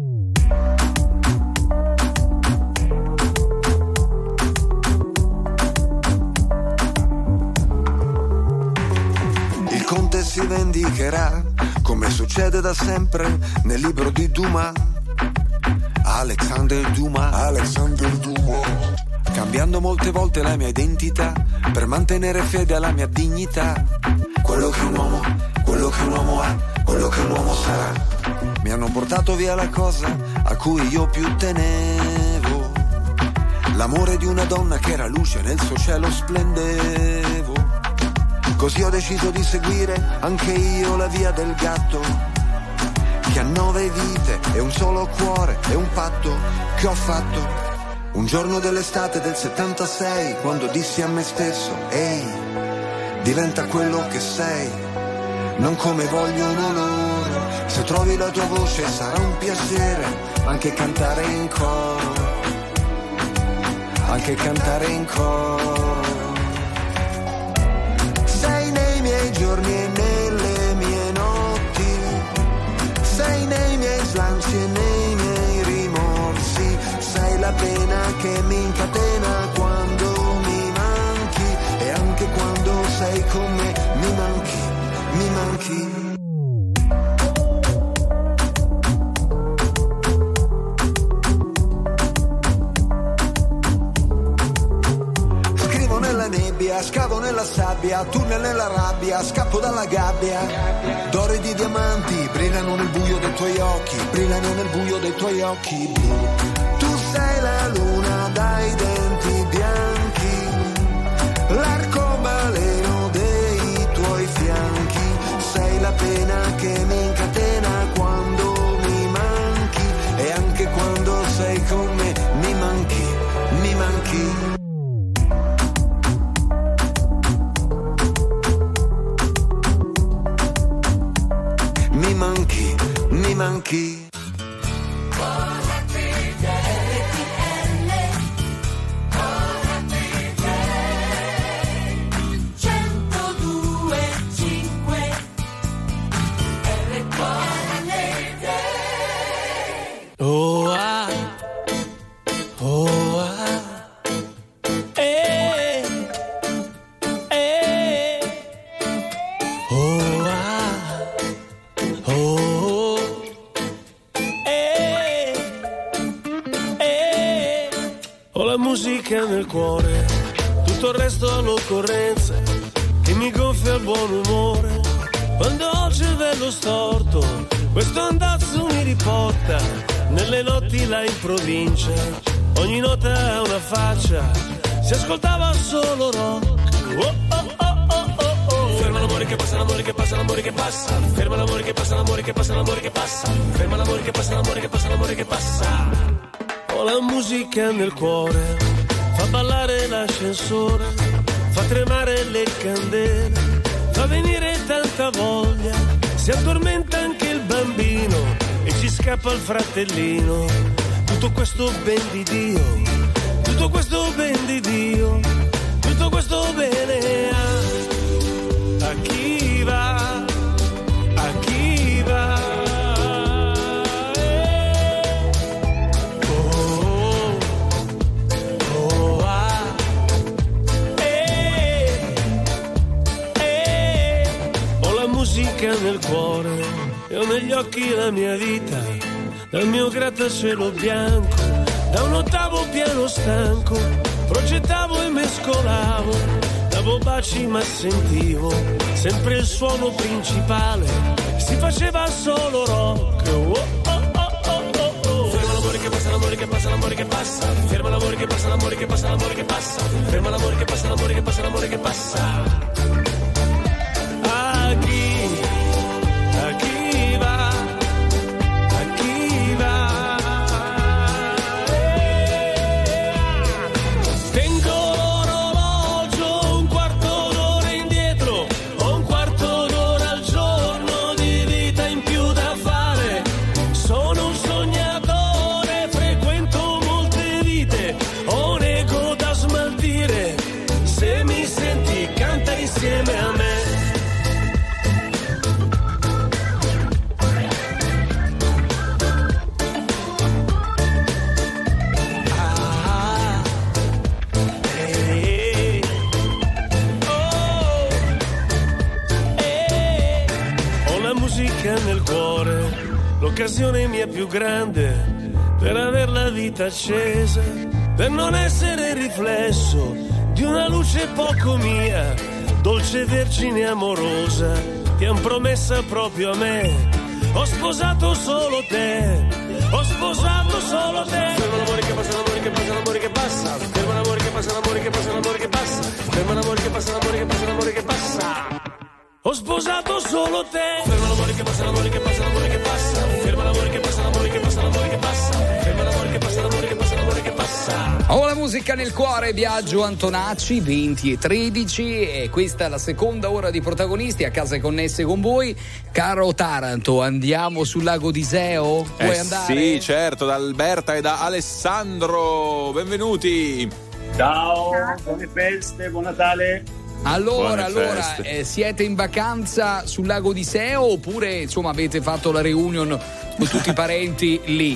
Il conte si vendicherà, come succede da sempre nel libro di Dumas, Alexander Dumas, Alexander Dumas, cambiando molte volte la mia identità per mantenere fede alla mia dignità. Quello che un uomo, quello che un uomo ha, quello che un uomo sarà. Mi hanno portato via la cosa a cui io più tenevo, l'amore di una donna che era luce nel suo cielo splendevo. Così ho deciso di seguire anche io la via del gatto, che ha nove vite e un solo cuore e un patto che ho fatto un giorno dell'estate del settantasei, quando dissi a me stesso: ehi, diventa quello che sei, non come vogliono loro. Se trovi la tua voce sarà un piacere anche cantare in coro, anche cantare in coro. Sei nei miei giorni e nelle mie notti, sei nei miei slanci e nei miei rimorsi, sei la pena che mi incatena quando mi manchi, e anche quando sei con me mi manchi, mi manchi. Scavo nella sabbia, tunnel nella rabbia, scappo dalla gabbia. D'oro e di diamanti brillano nel buio dei tuoi occhi, brillano nel buio dei tuoi occhi blu. Tu sei la luna dai denti bianchi, l'arcobaleno dei tuoi fianchi, sei la pena che mi incatena quando mi manchi, e anche quando sei Ho la musica nel cuore, tutto il resto all'occorrenza, che mi gonfia il buon umore. Quando ho il cervello storto, questo andazzo mi riporta nelle notti là in provincia. Ogni nota ha una faccia, si ascoltava solo rock. Oh, oh, oh, oh, oh, oh. Ferma l'amore che passa, l'amore che passa, l'amore che passa. Ferma l'amore che passa, l'amore che passa, l'amore che passa. Ferma l'amore che passa, l'amore che passa, l'amore che passa. Ho la musica nel cuore, fa ballare l'ascensore, fa tremare le candele, fa venire tanta voglia, si addormenta anche il bambino e ci scappa il fratellino. Tutto questo ben di Dio, tutto questo ben di Dio, tutto questo bene a, a chi va, a chi va. Musica nel cuore e ho negli occhi la mia vita, dal mio grattacielo bianco, da un ottavo piano stanco, progettavo e mescolavo, davo baci ma sentivo sempre il suono principale, si faceva solo rock. Oh, oh, oh, oh, oh, oh. Ferma l'amore che passa, l'amore che passa, l'amore che passa, ferma l'amore che passa, l'amore che passa, l'amore che passa, ferma l'amore che passa, l'amore che passa, l'amore che passa. Nel cuore, l'occasione mia più grande per aver la vita accesa, per non essere il riflesso di una luce poco mia, dolce vergine amorosa, ti han promessa proprio a me. Ho sposato solo te, ho sposato solo te. Ferma l'amore che passa, l'amore che passa, l'amore che passa. Ferma l'amore che passa, l'amore che passa, l'amore che passa. Ferma l'amore che passa, l'amore che passa, l'amore che passa. Ho sposato solo te. Ferma l'amore che passa, l'amore che passa, l'amore che passa. Ferma l'amore che passa, l'amore che passa, l'amore che passa. Ferma l'amore che passa, l'amore che passa, l'amore che passa. Ho la musica nel cuore, Biagio Antonacci, venti e tredici, e questa è la seconda ora di Protagonisti a Case Connesse con voi. Caro Taranto, andiamo sul lago d'Iseo? Vuoi eh andare? Sì, certo, da Alberta e da Alessandro. Benvenuti. Ciao, buone feste, buon Natale. Allora, allora eh, siete in vacanza sul lago d'Iseo oppure insomma avete fatto la reunion con tutti i parenti lì?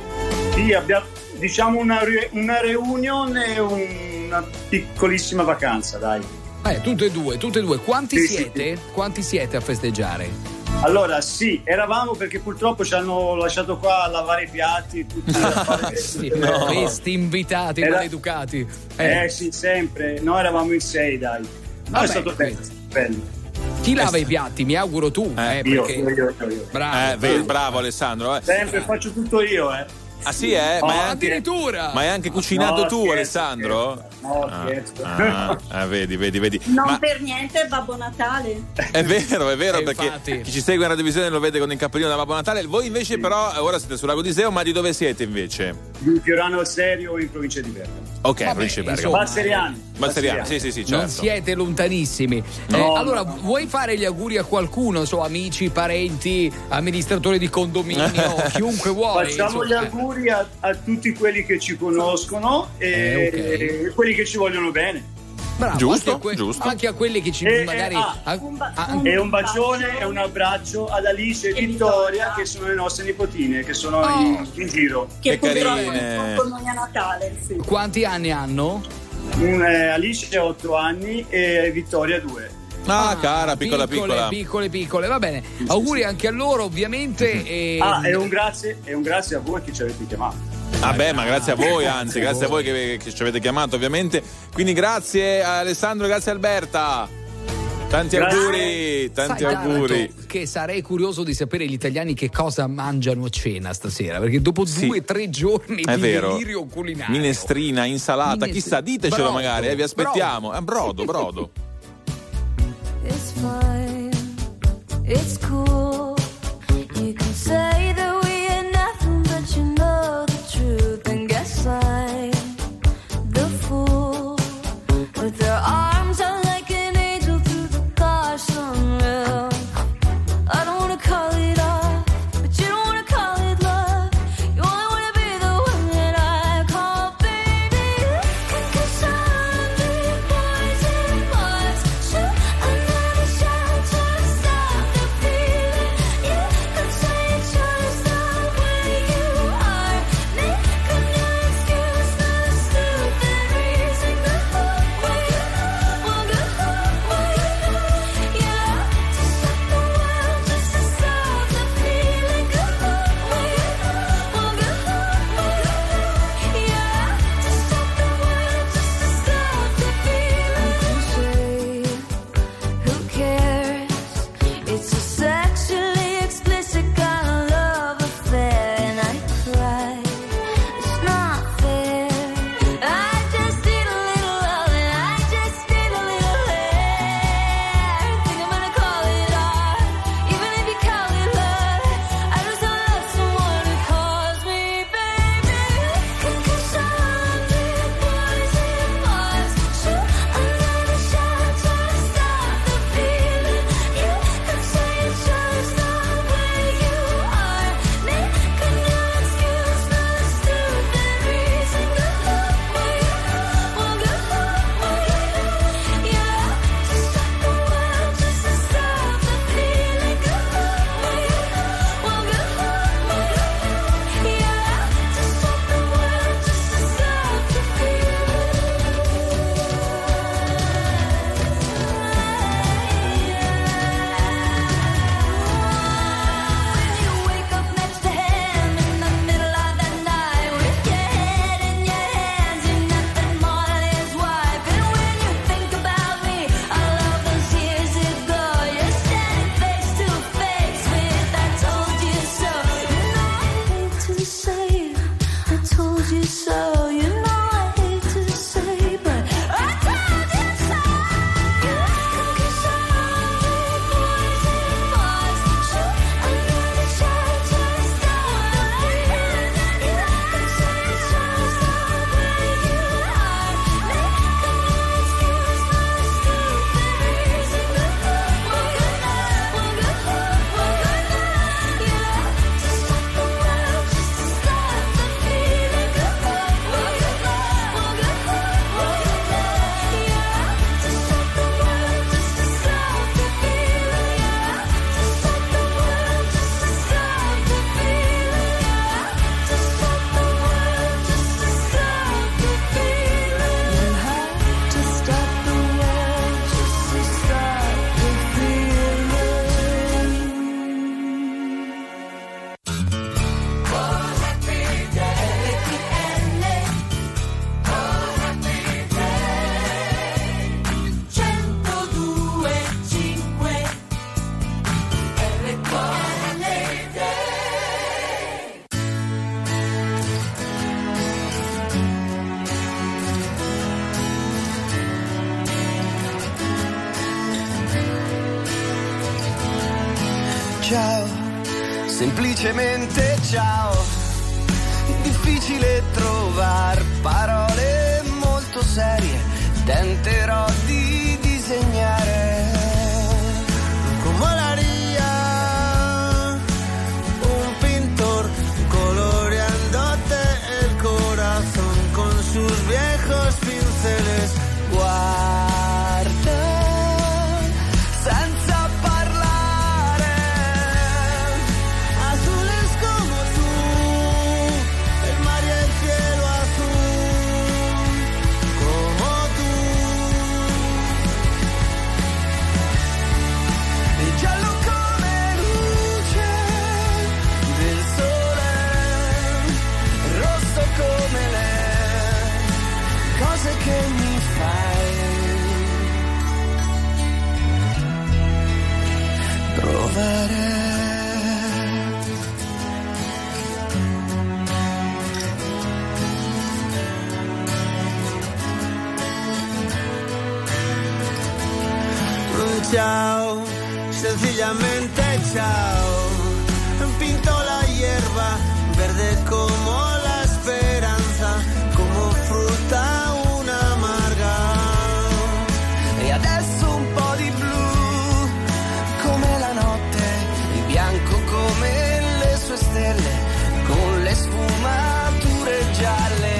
Sì, abbiamo diciamo una, una reunion e una piccolissima vacanza, dai. Eh, tutte e due, tutte e due. Quanti sì, siete? Sì, sì. Quanti siete a festeggiare? Allora sì, eravamo perché purtroppo ci hanno lasciato qua a lavare i piatti tutti a fare sì, no. Questi invitati Era... maleducati. Eh. eh sì, sempre. Noi eravamo in sei, dai. No, è stato bello, bello. Chi lava i piatti? Mi auguro tu. Eh, io, perché... io, io, io. Bravo, eh, bravo. bravo Alessandro. Eh. Sempre faccio tutto io, eh. Ah sì, eh? Oh, ma, è anche, addirittura. ma hai anche cucinato no, tu, scherzo, Alessandro? Scherzo. No, scherzo. Ah, ah, vedi, vedi, vedi. Non ma... per niente Babbo Natale. È vero, è vero, eh, perché infatti. chi ci segue in radiovisione lo vede con il cappellino da Babbo Natale. Voi invece sì. però ora siete sul lago d'Iseo, ma di dove siete invece? Di Fiorano al Serio, in provincia di Bergamo. Ok, Vabbè, provincia di Bergamo. Valseriani. Valseriani, sì, sì, sì, certo. Non siete lontanissimi. No, eh, allora, no, no. vuoi fare gli auguri a qualcuno? So, amici, parenti, amministratori di condominio, chiunque vuole. Facciamo insomma. gli auguri a, a tutti quelli che ci conoscono e, eh, okay. e quelli che ci vogliono bene. Bravo, giusto, anche, a que- giusto. anche a quelli che ci e, magari ah, a- un ba- a- un e un bacione e un abbraccio ad Alice e E Vittoria, Vittoria. che sono le nostre nipotine che sono Oh. in, in giro. Che Che purtroppo carine. non con noi a Natale, sì. quanti anni hanno? Un, eh, Alice ha otto anni e Vittoria due. Ah, cara, piccola, piccole, piccola. piccole, piccole, va bene. Sì, Auguri sì. anche a loro, ovviamente. E... Ah, e un grazie e un grazie a voi che ci avete chiamato. Vabbè, ma grazie a voi, anzi, grazie a voi che, che ci avete chiamato, ovviamente. Quindi grazie a Alessandro, grazie a Alberta. Tanti Grazie. auguri, tanti Sai, auguri. Taranto, che sarei curioso di sapere gli italiani che cosa mangiano a cena stasera, perché dopo due o tre giorni È di vero. delirio culinario. Minestrina, insalata, Minestri- chissà, ditecelo brodo, magari, eh, vi aspettiamo. Eh, brodo, brodo. It's fine, it's cool. You can say that we are nothing, but you know the truth. And guess I'm the fool with their arms out like an angel through the car sunroof. I don't wanna call it off, but you don't wanna call it love. You only wanna be the one that I call baby. 'Cause I'm the poison boys. Shoot another shot to stop the feeling. You could say it's just the way you are. Make a new excuse, not a stupid reason. Go where you wanna go, where you know, yeah. To stop the world, just to stop the feeling. Go where you wanna go, where you know, yeah. To stop the world, just to stop the feeling. Who cares? It's a sexually explicit kind of love affair, and I cry. It's not fair. I just need a little love, and I just need a little air. Think I'm gonna call it art, even if you call it love. I just don't love someone who calls me baby. 'Cause I'm the poison boys. Shoot another shot to stop the feeling. You could say it's just the way you are. Make a new excuse, not a stupid reason. Go where you wanna go, where you know, yeah. To stop the world, just to stop the feeling. Go where you wanna go, where you know, yeah. To stop the world, just to stop the feeling. You wake up next to him in the middle of the night with your head in your hands, you're nothing more than his wife. And when you think about me, all of those years ago, you're standing face to face with I told you so. You know I hate to say I told you so. You know I hate to say, but I told you so. 'Cause I'm the poison boys. Shoot another shot to stop the feeling. You could say it's just the way you are. Make a new excuse, not a stupid reason. Go where you wanna go, where you know, yeah. To stop the world, just to stop the feeling. Go where you wanna go, where you know, yeah. To stop the world, just to stop the feeling, yeah. To stop the world, just to stop the feeling, yeah. To stop the world, just to stop the feeling. You have to stop the world, just to stop the feeling. Oh, happy day. Oh, happy day. centodue e cinque R T L Day. Ciao, semplicemente ciao. Difficile trovare parole molto serie. Tenterò di disegnare con molaria un pintor coloreándote el corazón con sus viejos pinceles. Guarda senza parlare, azules como tú, el mar y el cielo azul, como tú. E giallo come luce del sole, rosso che mi fai provare. Ciao, sencillamente ciao. Pinto la hierba verde como la esperanza, como fruta una amarga. E adesso un po' di blu come la notte, il bianco come le sue stelle, con le sfumature gialle.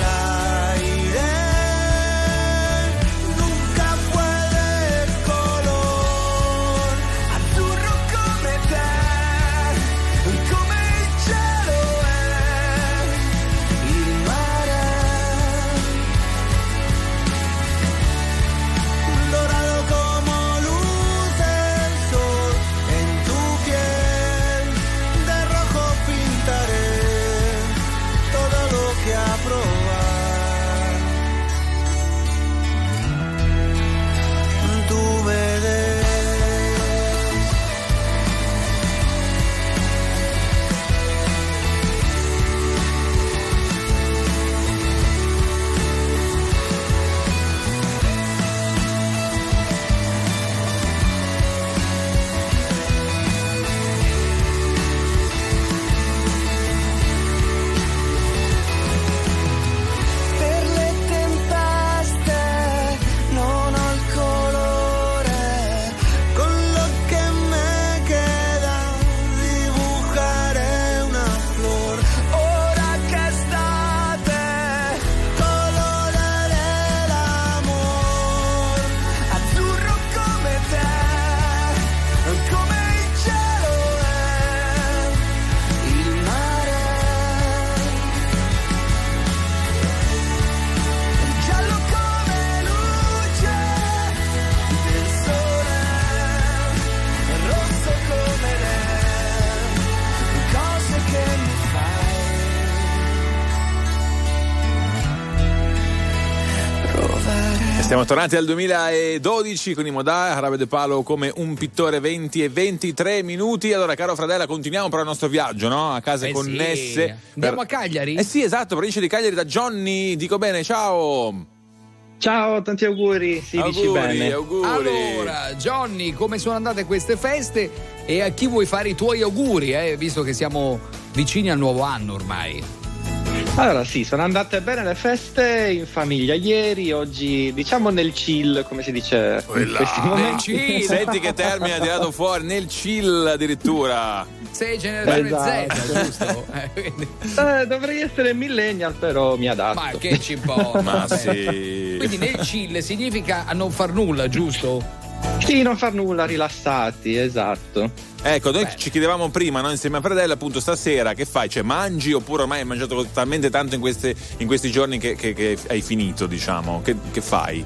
Siamo tornati al duemiladodici con i Modà, Jarabe de Palo come un pittore, venti e ventitré minuti. Allora, caro Fradella, continuiamo però il nostro viaggio, no? A case eh connesse. Sì. Andiamo per... a Cagliari? Eh sì, esatto, provincia di Cagliari, da Johnny. Dico bene, ciao. Ciao, tanti auguri, si auguri, dici bene. Auguri. Allora, Johnny, come sono andate queste feste e a chi vuoi fare i tuoi auguri, eh? Visto che siamo vicini al nuovo anno ormai. Allora sì, sono andate bene le feste in famiglia ieri, oggi diciamo nel chill, come si dice in questi momenti. Senti che termine ha tirato fuori, nel chill addirittura. Sei generazione Esatto. Z, giusto? Eh, quindi- Eh, dovrei essere millennial, però mi adatto. Ma che ci importa? Ma vabbè. sì. Quindi nel chill significa a non far nulla, giusto? Sì, non far nulla, rilassati, esatto. Ecco, noi ci chiedevamo prima, no, insieme a Fradella, appunto, stasera che fai? Cioè, mangi oppure ormai hai mangiato talmente tanto in, queste, in questi giorni che, che, che hai finito, diciamo? Che, che fai?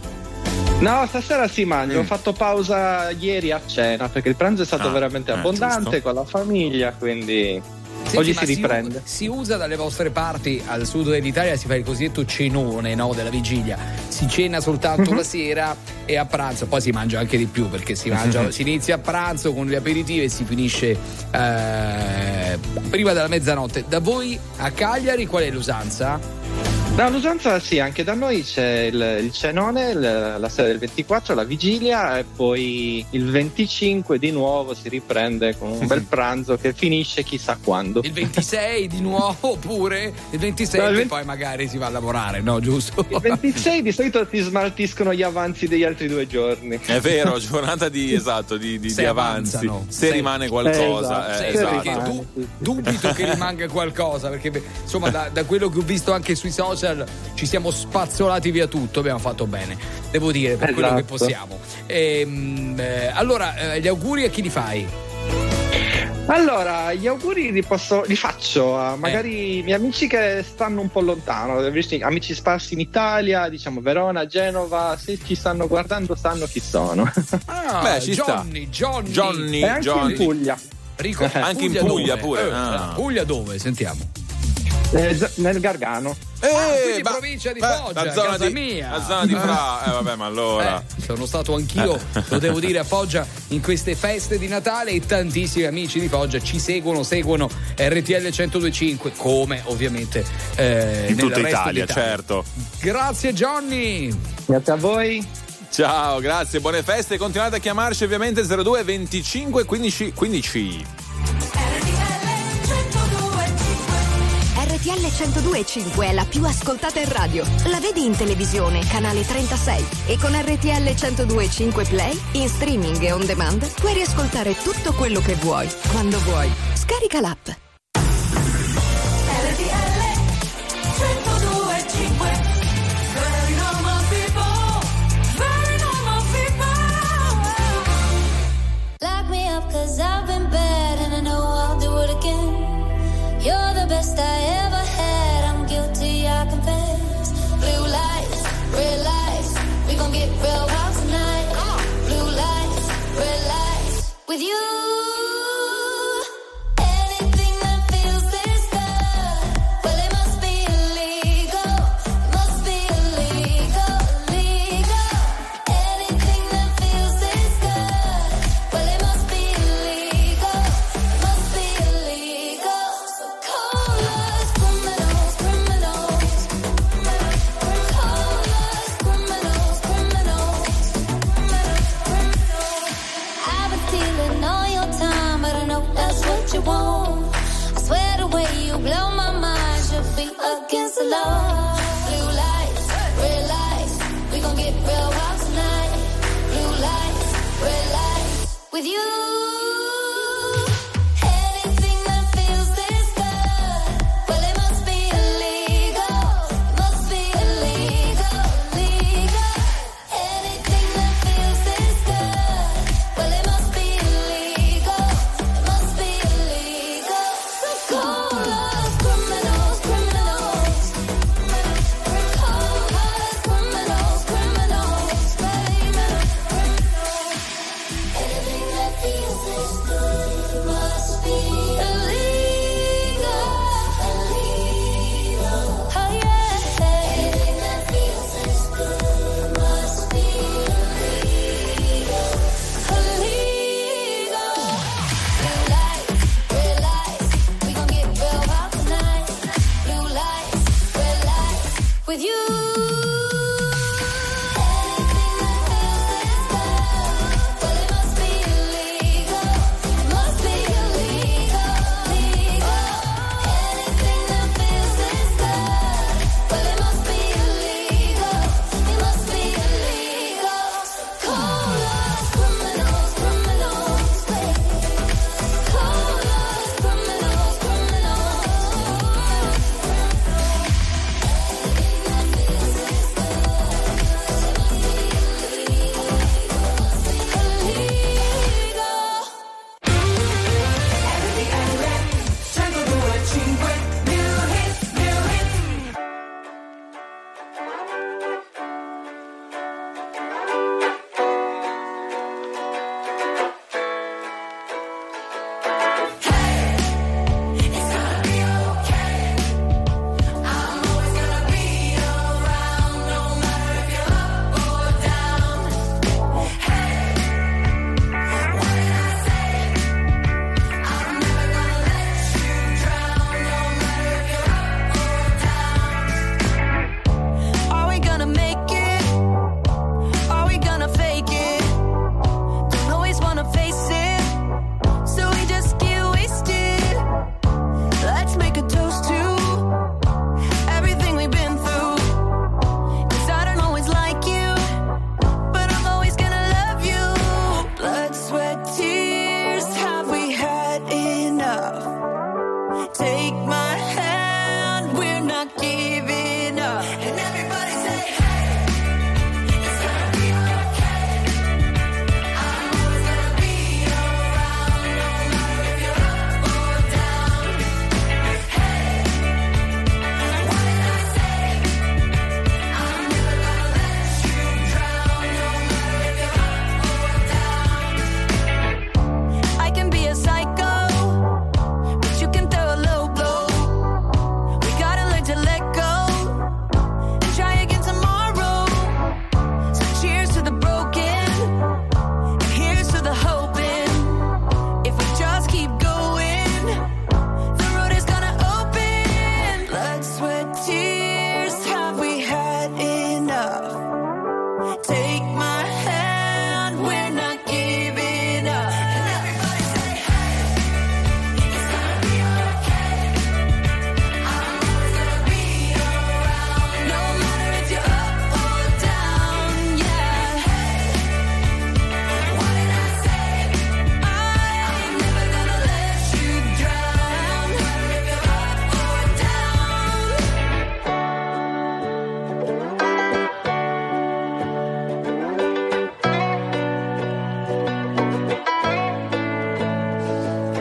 No, stasera si mangia, Mm. ho fatto pausa ieri a cena perché il pranzo è stato Ah, veramente eh, abbondante giusto. con la famiglia, quindi Senti, oggi ma si riprende. Si, si usa dalle vostre parti, al sud dell'Italia si fa il cosiddetto cenone, no, della vigilia. Si cena soltanto la sera e a pranzo, poi si mangia anche di più perché si mangia, si inizia a pranzo con gli aperitivi e si finisce eh, prima della mezzanotte. Da voi a Cagliari qual è l'usanza? No, l'usanza sì, anche da noi c'è il, il cenone, il- la sera del ventiquattro, la vigilia e poi il venticinque di nuovo si riprende con un bel pranzo che finisce chissà quando. Il ventisei di nuovo oppure il ventisette No, il venti- poi magari si va a lavorare, no, giusto? Il ventisei di solito si smaltiscono gli avanzi degli altri due giorni. È vero, giornata di esatto, di, di, Se di avanzi. avanzano. Se Se- rimane qualcosa. Esatto. eh, Sì, esatto. perché du- dubito che rimanga qualcosa perché beh, insomma da, da quello che ho visto anche sui social ci siamo spazzolati via tutto, abbiamo fatto bene, devo dire, per quello che Esatto. possiamo. Ehm, eh, allora eh, gli auguri a chi li fai? Allora, gli auguri li, posso, li faccio a magari i miei amici che stanno un po' lontano, amici sparsi in Italia, diciamo Verona, Genova, se ci stanno guardando sanno chi sono. Ah, Beh, ci sta. Johnny, Johnny, Johnny, E anche Johnny. in Puglia. Rico, Anche in Puglia dove? pure. Eh, Ah. Puglia dove? Sentiamo. Eh, z- nel Gargano. Ah, Eh, quindi ma- provincia di beh, Foggia, la zona casa di, mia. la zona di Fra. Eh vabbè, ma allora. Eh, sono stato anch'io, lo devo dire, a Foggia in queste feste di Natale e tantissimi amici di Foggia ci seguono, seguono R T L centodue e cinque, come ovviamente eh, In nel tutta resto Italia, d'Italia. certo. Grazie Johnny. Grazie a voi. Ciao, grazie, buone feste. Continuate a chiamarci ovviamente zero due venticinque quindici quindici. R T L centodue e cinque è la più ascoltata in radio. La vedi in televisione, canale trentasei. E con R T L centodue e cinque Play, in streaming e on demand, puoi riascoltare tutto quello che vuoi, quando vuoi. Scarica l'app. Lock me up 'cause I've been bad and I know I'll do it again. You're the best I ever had, I'm guilty, I confess. Blue lights, red lights, we gon' get real wild tonight. Blue lights, red lights, with you. Anything that feels this good, well it must be illegal, must be illegal, illegal. Anything that feels this good, well it must be illegal, must be illegal. So call us criminals, criminals. Call us criminals, criminals. I've been stealing all your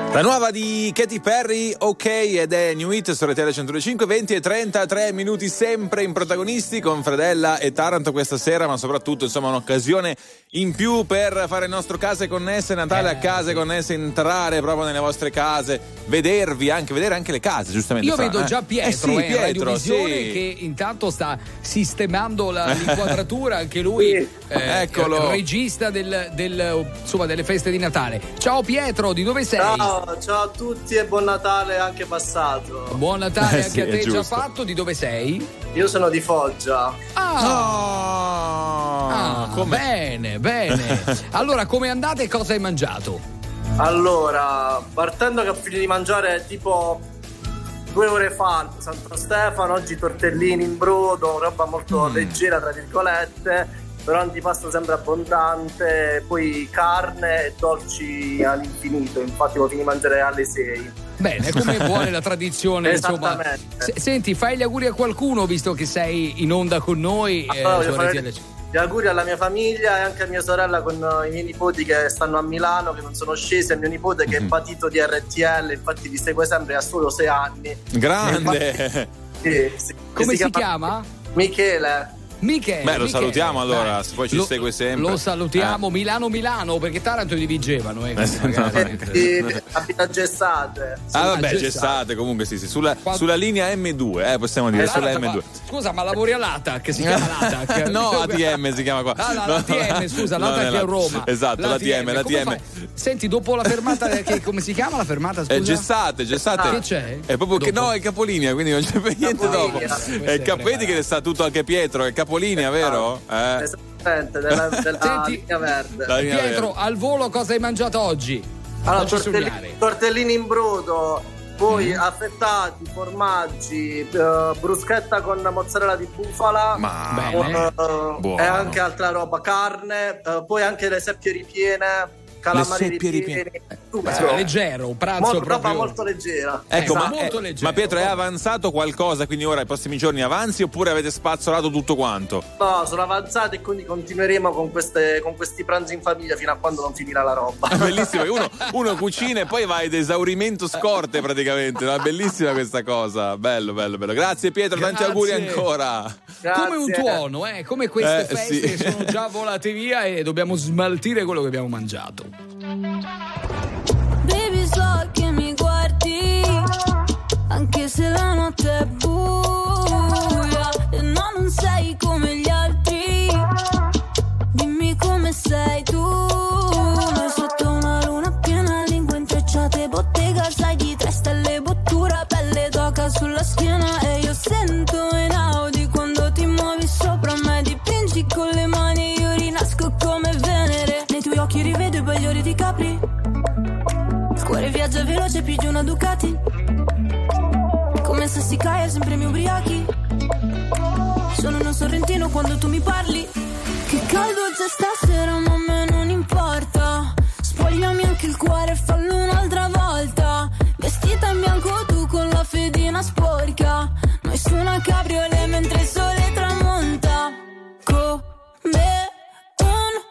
La nuova di Katy Perry, ok, ed è New Hit su R T L centodue e cinque, venti e trentatré minuti sempre in protagonisti con Fredella e Taranto questa sera, ma soprattutto insomma un'occasione in più per fare il nostro Case Connesse Natale, eh, a Case Connesse, entrare proprio nelle vostre case, vedervi anche, vedere anche le case, giustamente. Io fra, vedo eh? già Pietro, eh sì, eh, Pietro Radiovisione, sì. che intanto sta sistemando la, l'inquadratura, anche lui, eh, Eccolo. regista del, del, insomma, delle feste di Natale. Ciao Pietro, di dove sei? Ciao, ciao a tutti e buon Natale anche passato. Buon Natale Eh anche sì, a te, è già giusto. fatto. Di dove sei? Io sono di Foggia. Ah, ah bene, bene. Allora, come andate e cosa hai mangiato? Allora, partendo che ho finito di mangiare tipo due ore fa al Santo Stefano, oggi tortellini in brodo, roba molto Mm. leggera tra virgolette, però antipasto sempre abbondante, poi carne e dolci all'infinito, infatti ho finito di mangiare alle sei. Bene, come vuole la tradizione, insomma. Esattamente. Se- senti, fai gli auguri a qualcuno, visto che sei in onda con noi. eh, Allora, su voglio fare R T L. gli auguri alla mia famiglia e anche a mia sorella con eh, i miei nipoti che stanno a Milano, che non sono scesi, e mio nipote che è patito di R T L, infatti vi segue sempre, ha solo sei anni. Grande. Sì, sì. Come Che si chiama? Michele. Michele. Beh, lo Michele, salutiamo allora, dai. se poi ci Lo- segue sempre. Lo salutiamo, Milano Milano, perché Taranto li vigevano, eh, Eh, magari. Di abita Gessate. Ah vabbè, Gessate. Gessate comunque sì, sì. Sulla, sulla linea M due, eh, possiamo dire, sulla Taranto, M due. ma- Scusa, ma lavori all'A T A C? Si chiama l'A T A C? No, A T M si chiama qua. Ah, no, No, l'A T M, scusa, no, l'A T A C no, è a Roma. Esatto, l'A T M, l'A T Come M. fai? Senti, dopo la fermata, che, come si chiama la fermata? Scusa? È Gessate, Gessate. Che c'è? È proprio che no, è Capolinea, quindi non c'è per niente dopo. È Capeti che sta tutto anche Pietro, è Capolinea, vero? Eh. Esattamente, della, della Senti, linea verde. La linea Pietro, verde. al volo cosa hai mangiato oggi? Allora, Facci tortellini, sognare. tortellini in brodo, poi Mm. affettati, formaggi, eh, bruschetta con mozzarella di bufala, Ma Bene. eh, Buono. e anche altra roba, carne, eh, poi anche le seppie ripiene, calamari Le seppie ripieni, ripiene. tutto. Eh, leggero, un pranzo Molto, proprio. roba molto leggera. Ecco, Esatto, ma, molto eh, leggero. ma Pietro è avanzato qualcosa, quindi ora i prossimi giorni avanzi oppure avete spazzolato tutto quanto? No, sono avanzati e quindi continueremo con, queste, con questi pranzi in famiglia fino a quando non finirà la roba. È bellissimo, che uno, uno cucina e poi va ad esaurimento scorte praticamente, no? È bellissima questa cosa, bello, bello, bello. Grazie Pietro, tanti Grazie. auguri ancora. Come un tuono, eh? Come queste Eh, feste sì. sono già volate via e dobbiamo smaltire quello che abbiamo mangiato. Baby, so che mi guardi, anche se la notte è buia e no, non sei come gli altri. Dimmi come sei tu. Noi sotto una luna piena, lingue intrecciate, bottega, sai di tre stelle, bottura, pelle d'oca sulla schiena. E io sento in Audi quando ti muovi sopra me, dipingi con le mani, io rinasco come Venere. Nei tuoi occhi rivedo i bagliori di Capri. Il cuore viaggia veloce più di una Ducati. Come se si cae sempre mi ubriachi. Sono uno sorrentino quando tu mi parli. Che caldo c'è stasera ma a me non importa. Spogliami anche il cuore e fallo un'altra volta. Vestita in bianco tu con la fedina sporca. Noi su una cabriolet mentre il sole tramonta. Come un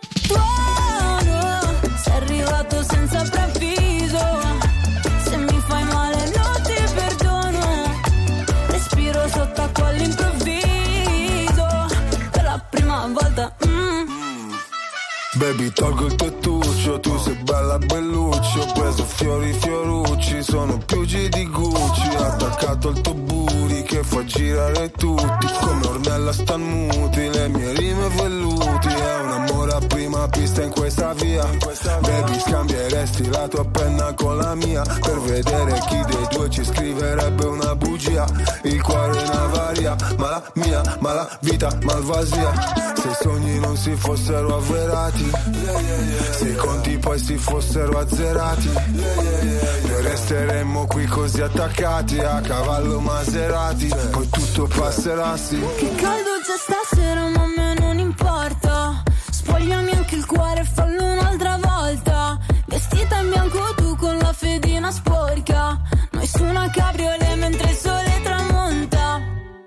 tuono. Sei arrivato senza preavviso. Se mi fai male non ti perdono. Respiro sott'acqua all'improvviso. Per la prima volta mm. Baby, tolgo il tettuccio, tu sei bella bellucci. Ho preso fiori fiorucci, sono piugi di Gucci. Attaccato al tuo booty che fa girare tutti. Come Ornella stan muti, le mie rime velluti. È un amore a prima pista in questa via. Baby, scambieresti la tua penna con la mia per vedere chi dei due ci scriverebbe una bugia. Il cuore è una varia, ma la mia, ma la vita malvasia. Se i sogni non si fossero avverati, se i conti poi si fossero azzerati, noi resteremmo qui così attaccati a cavallo Maserati. Poi tutto passerà, sì. Che caldo c'è stasera ma a me non importa. Spogliami anche il cuore e fallo un'altra volta. Vestita in bianco tu con la fedina sporca. Noi su una cabriolet mentre il sole tramonta.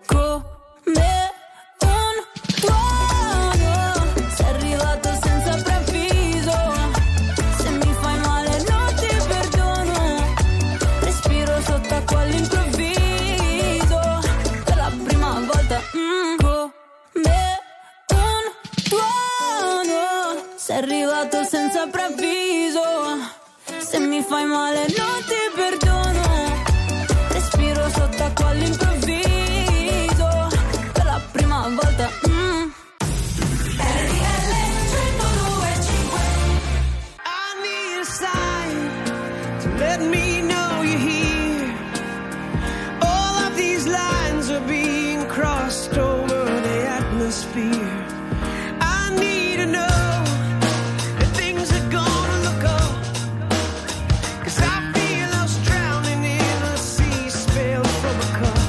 Come un tuono. Sei arrivato senza preavviso. Se mi fai male non ti perdono. tuono, sei arrivato senza preavviso. Se mi fai male non ti perdono. Respiro sott'acqua all'improvviso. Per la prima volta mm. I need a sign to let me know you're here. All of these lines are being crossed over the atmosphere. I need to know that things are gonna look up, 'cause I feel us drowning in a sea spilled from a cup.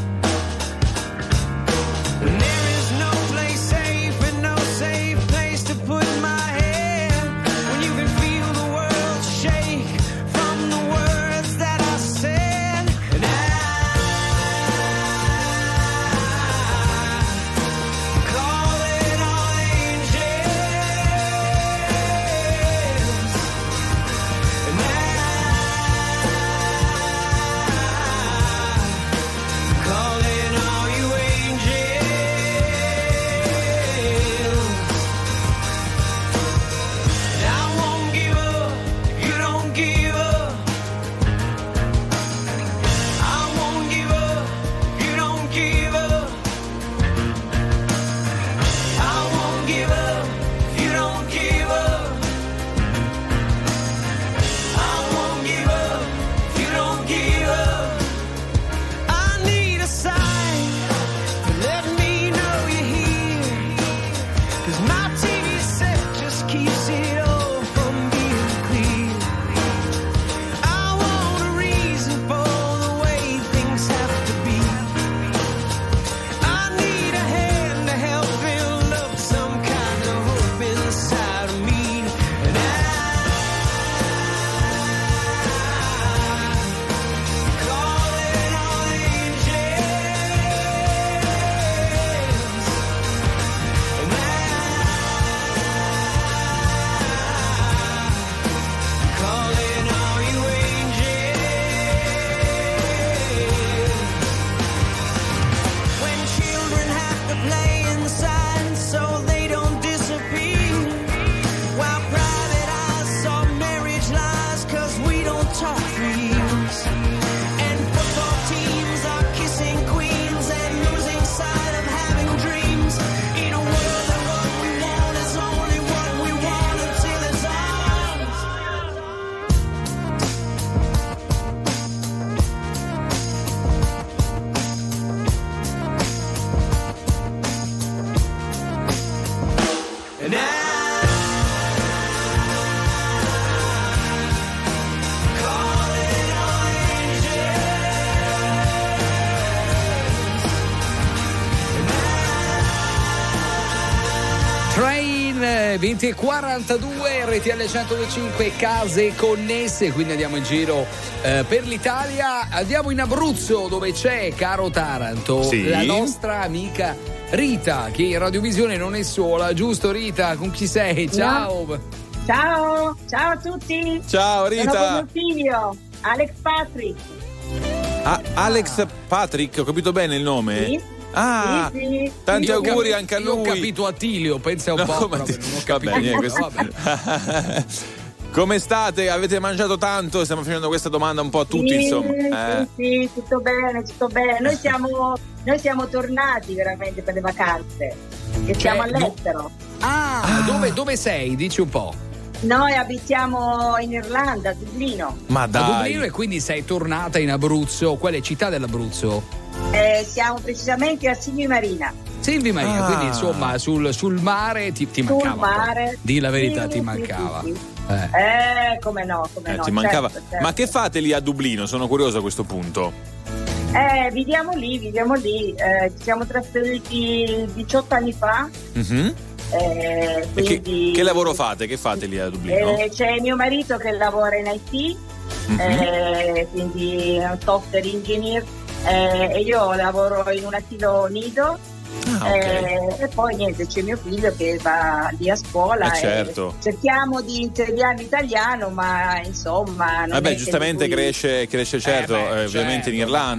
And there is no place safe and no safe place to put my head when you can feel the world shake from the words that I said. And I call it all angels. And I call it all you angels. I won't give up, you don't give up. I won't give up, you don't give up. I won't give up, you don't give up. I won't give up, you don't give up. I need a sign to let me know you're here, 'cause my T V set just keeps it all from being clear. I want a reason for the way things have to be. I need a hand to help build up some kind of hope inside of me. And I call it all angels. And I call it all you angels. When children have to play inside so they don't disappear, while private eyes saw marriage lies 'cause we don't talk for years. And football teams are kissing queens and losing sight of having dreams. In a world that what we want is only what we want until it's ours. And I call it all Train eh, venti e quarantadue, R T L centodue e cinque, case connesse, quindi andiamo in giro eh, per l'Italia. Andiamo in Abruzzo, dove c'è, caro Taranto, Sì. la nostra amica Rita, che in radiovisione non è sola, giusto Rita? Con chi sei? Ciao! Ciao, ciao a tutti. Ciao, Rita. Sono con mio figlio, Alex Patrick. Ah, Alex Patrick, ho capito bene il nome? Sì. Ah, Sì, sì. tanti Io ho auguri cap- anche a io lui. ho capito Attilio, pensa un No, po', ma proprio, ti- non ho capito. vabbè, niente, questo- Vabbè. Come state? Avete mangiato tanto? Stiamo facendo questa domanda un po' a tutti, Sì, insomma. Eh. sì, sì, tutto bene, tutto bene. Noi siamo, noi siamo tornati veramente per le vacanze e siamo Cioè, all'estero. Ah, Dove, dove sei? Dici un po'. Noi abitiamo in Irlanda, a Dublino. Ma A dai. Dublino, e quindi sei tornata in Abruzzo. Quale città dell'Abruzzo? Eh, siamo precisamente a Silvi Marina. Silvi Maria, Ah. quindi insomma sul, sul mare ti, ti Sul mancava. mare. Di la verità, Sì, ti sì, mancava. sì, sì. Eh. Eh, come no, come Eh, no. ti mancava. certo, certo. Ma che fate lì a Dublino? Sono curioso a questo punto. Eh, viviamo lì, viviamo lì. Eh, ci siamo trasferiti diciotto anni fa. Mhm. Eh, E che, quindi, che lavoro fate? Che fate lì a Dublino? eh, c'è mio marito che lavora in I T, Mhm. eh, quindi è un software engineer, eh, e io lavoro in un asilo nido. Ah, ok. Eh, e poi niente, c'è mio figlio che va lì a scuola. Eh, e certo. cerchiamo di insegnarlo italiano, ma insomma. Non Vabbè, è che giustamente lui- cresce, cresce certo, Eh beh, eh, ovviamente in certo. Irlanda.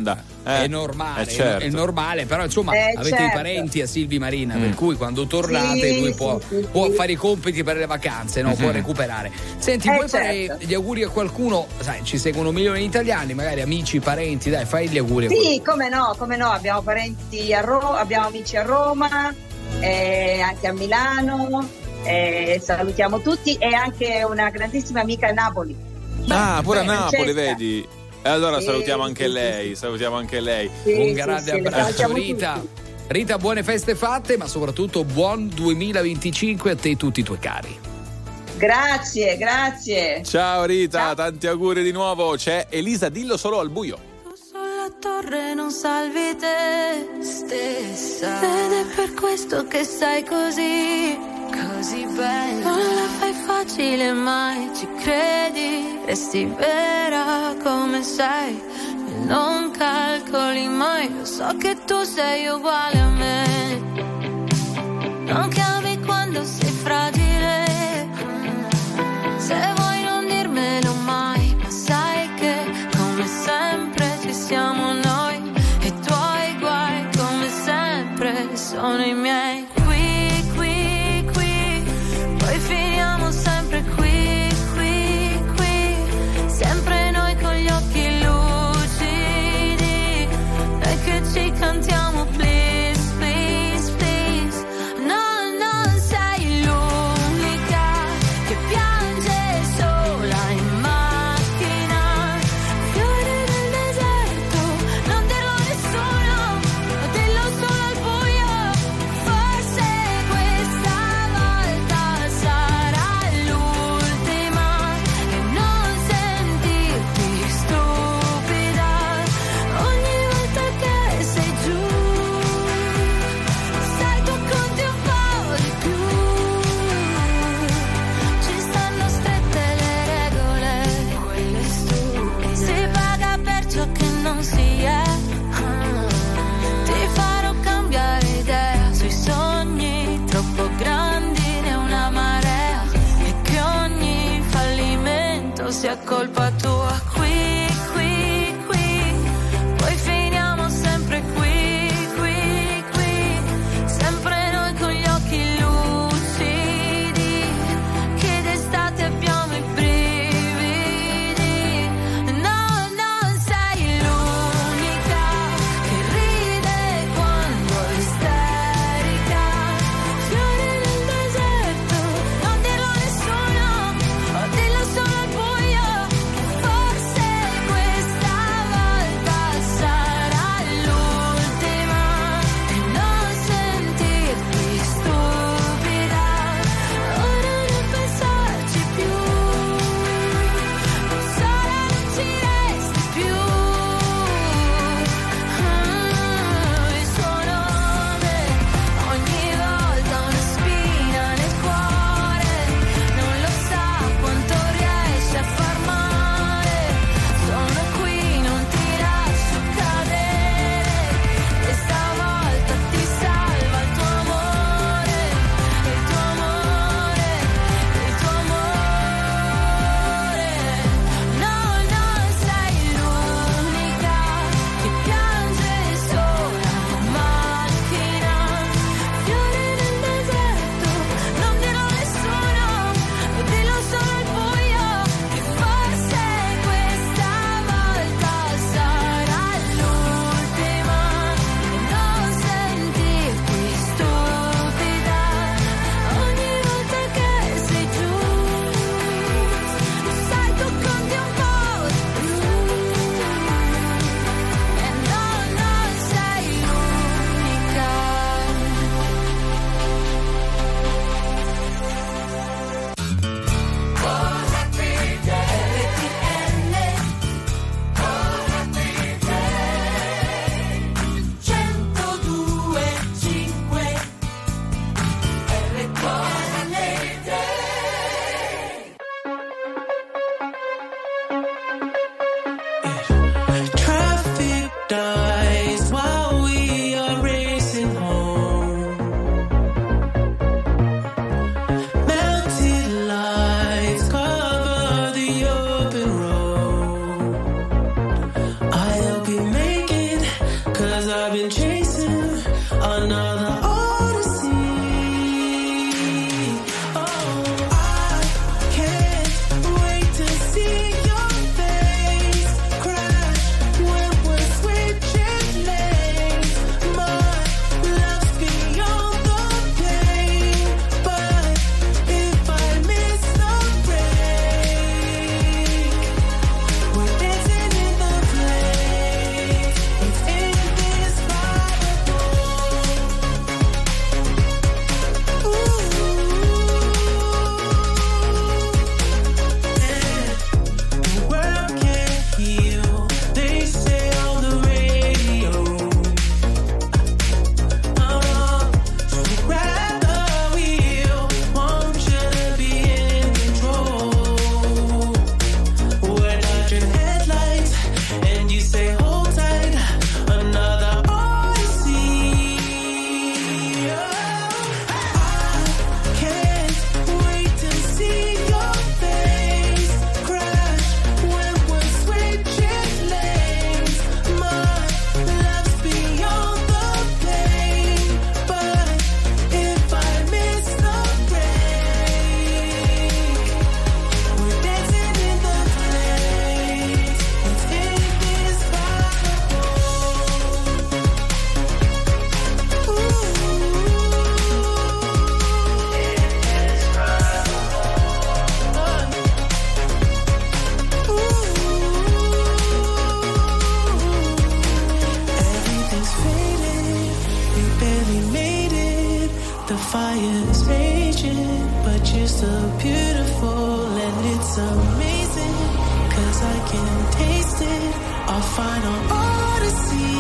Eh, è normale, eh, certo. è normale, però insomma Eh, avete certo. i parenti a Silvi Marina, Mm. per cui quando tornate Sì, lui sì, può, sì, può sì. fare i compiti per le vacanze, no? Mhm. Può recuperare. Senti, Eh, vuoi fare certo. gli auguri a qualcuno? Sai, ci seguono milioni di italiani, magari amici, parenti, dai, fai gli auguri a qualcuno. Sì, come no, come no, abbiamo parenti a Roma, abbiamo amici a Roma, eh, anche a Milano, eh, salutiamo tutti e anche una grandissima amica a Napoli. Ah, pure a beh, Napoli, Francesca. vedi? E allora Sì, salutiamo anche sì, lei, sì. salutiamo anche lei. Sì, Un sì, grande sì, le abbraccio, salutiamo Rita. tutti. Rita, buone feste fatte, ma soprattutto buon duemilaventicinque a te e tutti i tuoi cari. Grazie, grazie. Ciao Rita, tanti auguri di nuovo. C'è Elisa, dillo solo al buio. Sulla torre non salvi te stessa ed è per questo che sei così, così bella. Non la fai facile mai, ci credi, resti vera come sei e non calcoli mai. Lo so che tu sei uguale a me, non cambi quando sei fragile. Se vuoi non dirmelo mai, ma sai che come sempre ci siamo noi e i tuoi guai come sempre sono i miei. Qui, qui, qui, poi finiamo sempre qui, qui, qui, sempre noi con gli occhi lucidi, noi che ci cantiamo please, please, please. No, non sei l'unica che piange sola in macchina, fiori nel deserto, non dirlo a nessuno, dillo solo al buio, forse questa volta sarà l'ultima e non sentirti stupida ogni volta che sei giù, sai tu conti un po' di più, ci stanno strette le regole, quelle stupide, si paga per ciò che non si è, ti farò cambiare idea sui sogni troppo grandi, ne una marea e che ogni fallimento sia colpa tua. Qui, qui, qui, poi finiamo sempre qui, qui, qui, sempre noi con gli occhi lucidi, che d'estate abbiamo i brividi. No, non sei l'unica che ride quando è isterica, fiori nel deserto, non dirlo a nessuno, dillo solo al buio, forse is raging, but you're so beautiful and it's amazing, 'cause I can taste it, our final odyssey.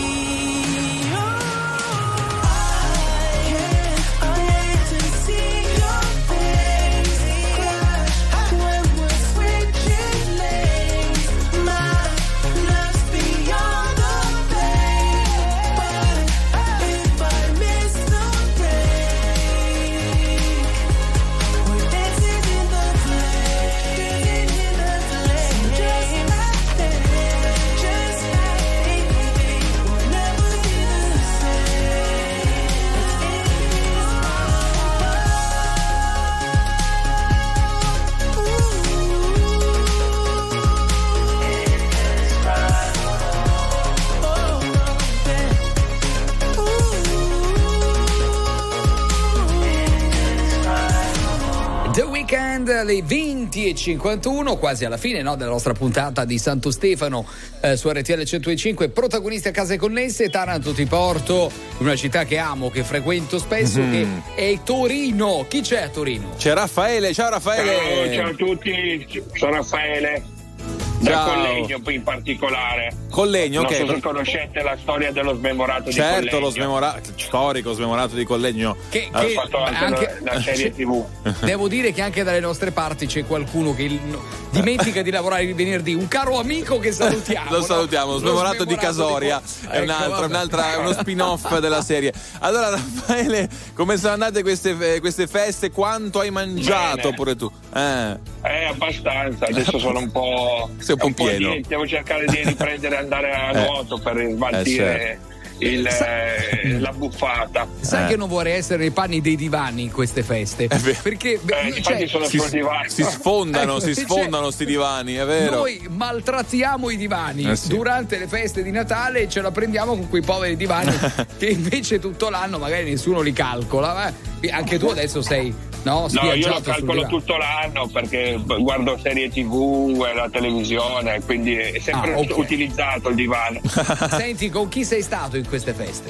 Le venti e cinquantuno, quasi alla fine, no, della nostra puntata di Santo Stefano eh, su R T L centodue, protagonisti a Case Connesse. Taranto, ti porto in una città che amo, che frequento spesso, mm-hmm. che è Torino. Chi c'è a Torino? C'è Raffaele, ciao Raffaele. Ciao, ciao a tutti, sono Raffaele. Da Collegno in particolare. Collegno, non ok. so se conoscete la storia dello smemorato certo, di Collegno. Lo smemorato, storico smemorato di Collegno. Che, ha che fatto anche, anche la, la serie tivù. Devo dire che anche dalle nostre parti c'è qualcuno che il, no, dimentica di lavorare il venerdì. Un caro amico che salutiamo. Lo salutiamo, lo smemorato, lo di Casoria. Di... È un'altra, ecco, un'altra, uno spin-off della serie. Allora, Raffaele, come sono andate queste, queste feste? Quanto hai mangiato? Bene. Pure tu? Eh. Eh, abbastanza. Adesso sono un po'. Sei un po' un pieno. Po di, devo cercare di riprendere e andare a Eh. nuoto per smaltire. Eh, certo. Il, eh, la buffata. Sai Eh. che non vorrei essere nei panni dei divani in queste feste, perché Eh, infatti sono si, sul divano. si sfondano, Ecco, si cioè, sfondano sti divani, è vero. noi maltrattiamo i divani Eh sì. durante le feste di Natale e ce la prendiamo con quei poveri divani che invece tutto l'anno magari nessuno li calcola. Eh? Anche tu adesso sei no, No, io lo spiaggiato sul calcolo divano. tutto l'anno perché guardo serie tivù e la televisione, quindi è sempre Ah, ok. utilizzato il divano. Senti, con chi sei stato in queste feste?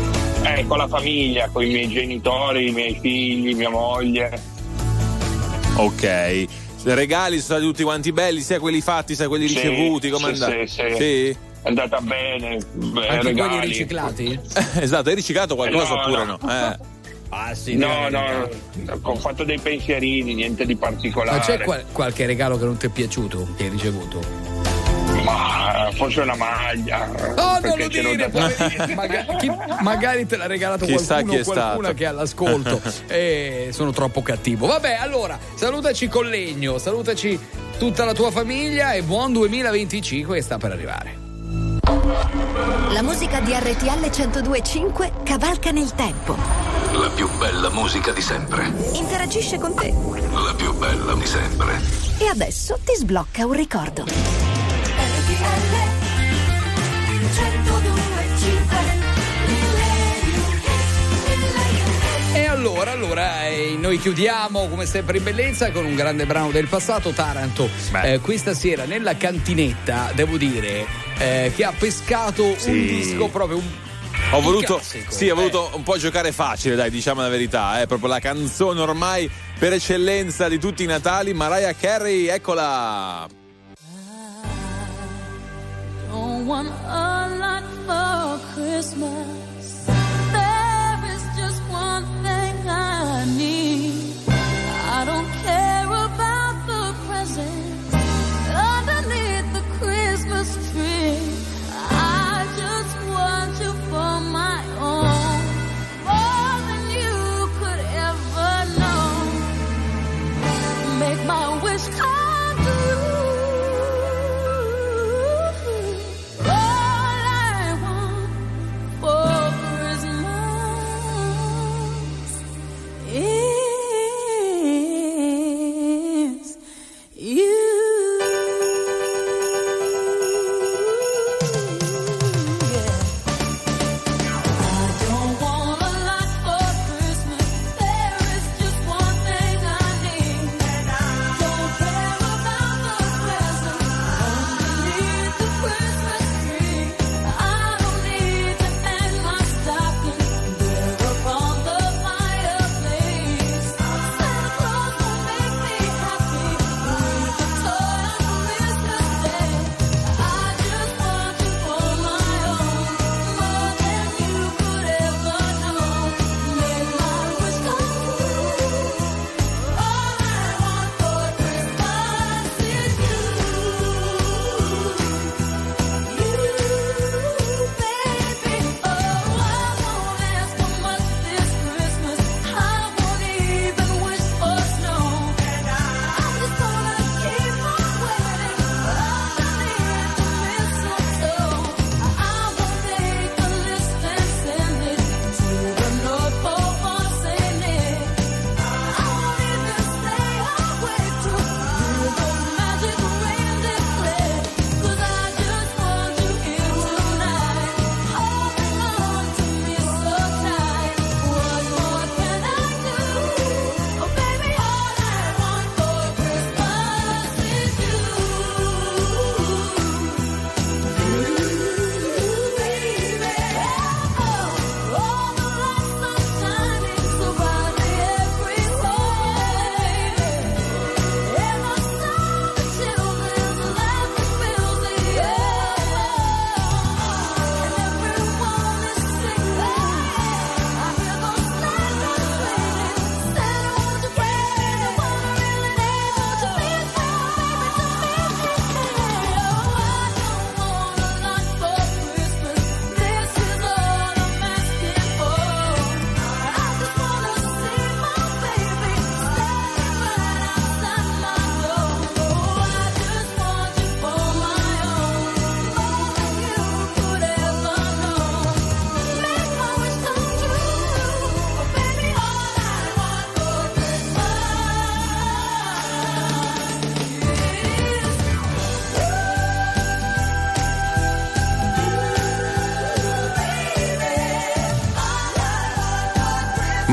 Eh, con la famiglia, con i miei genitori, i miei figli, mia moglie. Ok. I regali sono stati tutti quanti belli, sia quelli fatti sia quelli Sì, ricevuti, come sì, andate? sì, sì. Sì? È andata bene, beh, Anche regali. quelli riciclati? Esatto, hai riciclato qualcosa No, oppure no. no? Eh. Ah, sì, No, dai, no, ho fatto dei pensierini, niente di particolare. Ma c'è qual- qualche regalo che non ti è piaciuto, che hai ricevuto? Ma forse una maglia. Oh, non perché lo ce l'ho dire, da- poi- Maga- chi- magari te l'ha regalato Chissà qualcuno chi è o qualcuna stato. che è all'ascolto e sono troppo cattivo. Vabbè, allora, salutaci Collegno, salutaci tutta la tua famiglia e buon duemilaventicinque che sta per arrivare. La musica di R T L centodue e cinque cavalca nel tempo. La più bella musica di sempre. Interagisce con te. La più bella di sempre. E adesso ti sblocca un ricordo. E allora, allora eh, noi chiudiamo come sempre in bellezza con un grande brano del passato. Taranto eh, questa sera nella cantinetta, devo dire, eh, che ha pescato Sì. un disco proprio un Ho voluto, classico. sì, ho Eh. voluto un po' giocare facile, dai, diciamo la verità, è eh, proprio la canzone ormai per eccellenza di tutti i Natali, Mariah Carey, eccola. Don't want a lot for Christmas. There is just one thing I need. I don't care about the presents underneath the Christmas tree. I just want you for my own, more than you could ever know. Make my wish come true. All I want for Christmas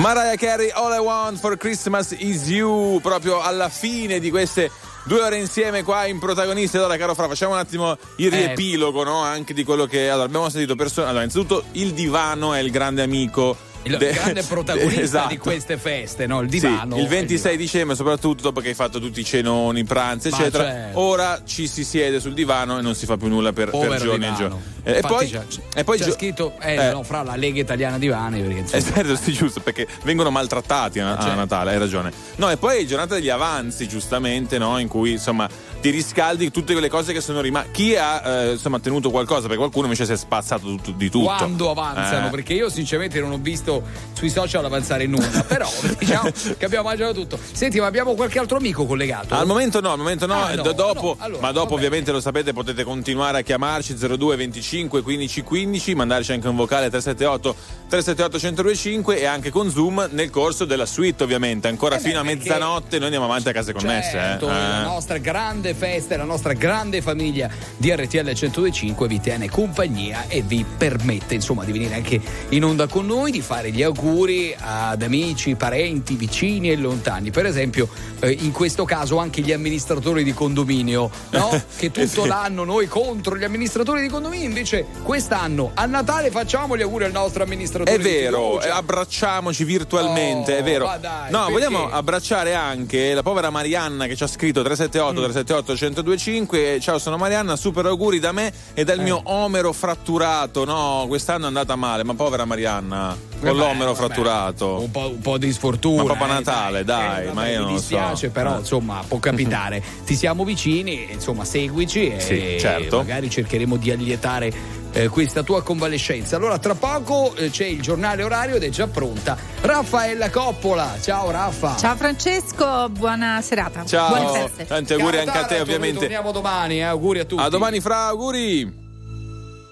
Mariah Carey, All I Want for Christmas is You, proprio alla fine di queste due ore insieme qua in protagonisti. Allora, caro Fra, facciamo un attimo il riepilogo, no? Anche di quello che allora, abbiamo sentito persone. Allora, innanzitutto il divano è il grande amico, il de... grande protagonista esatto. di queste feste, no? Il divano. Sì, il ventisei il divano. Dicembre, soprattutto dopo che hai fatto tutti i cenoni, pranzi, eccetera. Certo. Ora ci si siede sul divano e non si fa più nulla per, per giorni e giorni. E poi, c'è, e poi c'è gio- scritto eh, eh. no, Fra la Lega Italiana Divani, perché è certo, sì, giusto, perché vengono maltrattati a, a Natale, hai ragione. No, e poi è giornata degli avanzi, giustamente, no? In cui insomma ti riscaldi tutte quelle cose che sono rimaste. Chi ha eh, insomma tenuto qualcosa, perché qualcuno invece si è spazzato tutto, di tutto. Quando avanzano, eh. perché io sinceramente non ho visto sui social avanzare nulla, però diciamo che abbiamo mangiato tutto. Senti, ma abbiamo qualche altro amico collegato? Al momento no, al momento no, ah, no D- dopo, no. Allora, ma dopo vabbè. ovviamente lo sapete, potete continuare a chiamarci zero due venticinque quindici quindici, mandarci anche un vocale tre sette otto tre sette otto uno zero due cinque e anche con Zoom nel corso della suite, ovviamente ancora eh fino beh, a mezzanotte noi andiamo avanti a case connesse. Certo, eh. la Eh. nostra grande festa, la nostra grande famiglia di R T L centodue e cinque vi tiene compagnia e vi permette insomma di venire anche in onda con noi, di fare gli auguri ad amici, parenti, vicini e lontani. Per esempio eh, in questo caso anche gli amministratori di condominio, no? Che tutto sì. l'anno noi contro gli amministratori di condominio, invece quest'anno a Natale facciamo gli auguri al nostro amministratore È di vero, fiducia. abbracciamoci virtualmente, Oh, è vero. ma dai, no, perché? vogliamo abbracciare anche la povera Marianna che ci ha scritto tre sette otto tre sette otto uno zero due cinque. Ciao, sono Marianna, super auguri da me e dal Eh. mio omero fratturato. No, quest'anno è andata male, ma povera Marianna, con Vabbè, l'omero vabbè. fratturato. Un po', un po' di sfortuna. Ma proprio eh, Natale, dai, Eh, vabbè, ma io mi non lo dispiace, so. però Eh. insomma può capitare. Ti siamo vicini, insomma seguici e Sì, certo. magari cercheremo di allietare eh, questa tua convalescenza. Allora tra poco eh, c'è il giornale orario ed è già pronta Raffaella Coppola. Ciao Raffa. Ciao Francesco, buona serata. Ciao, Buone feste. tanti auguri Caro anche a te, Taranto, noi ovviamente. torniamo domani, eh, auguri a tutti. A domani, Fra, auguri.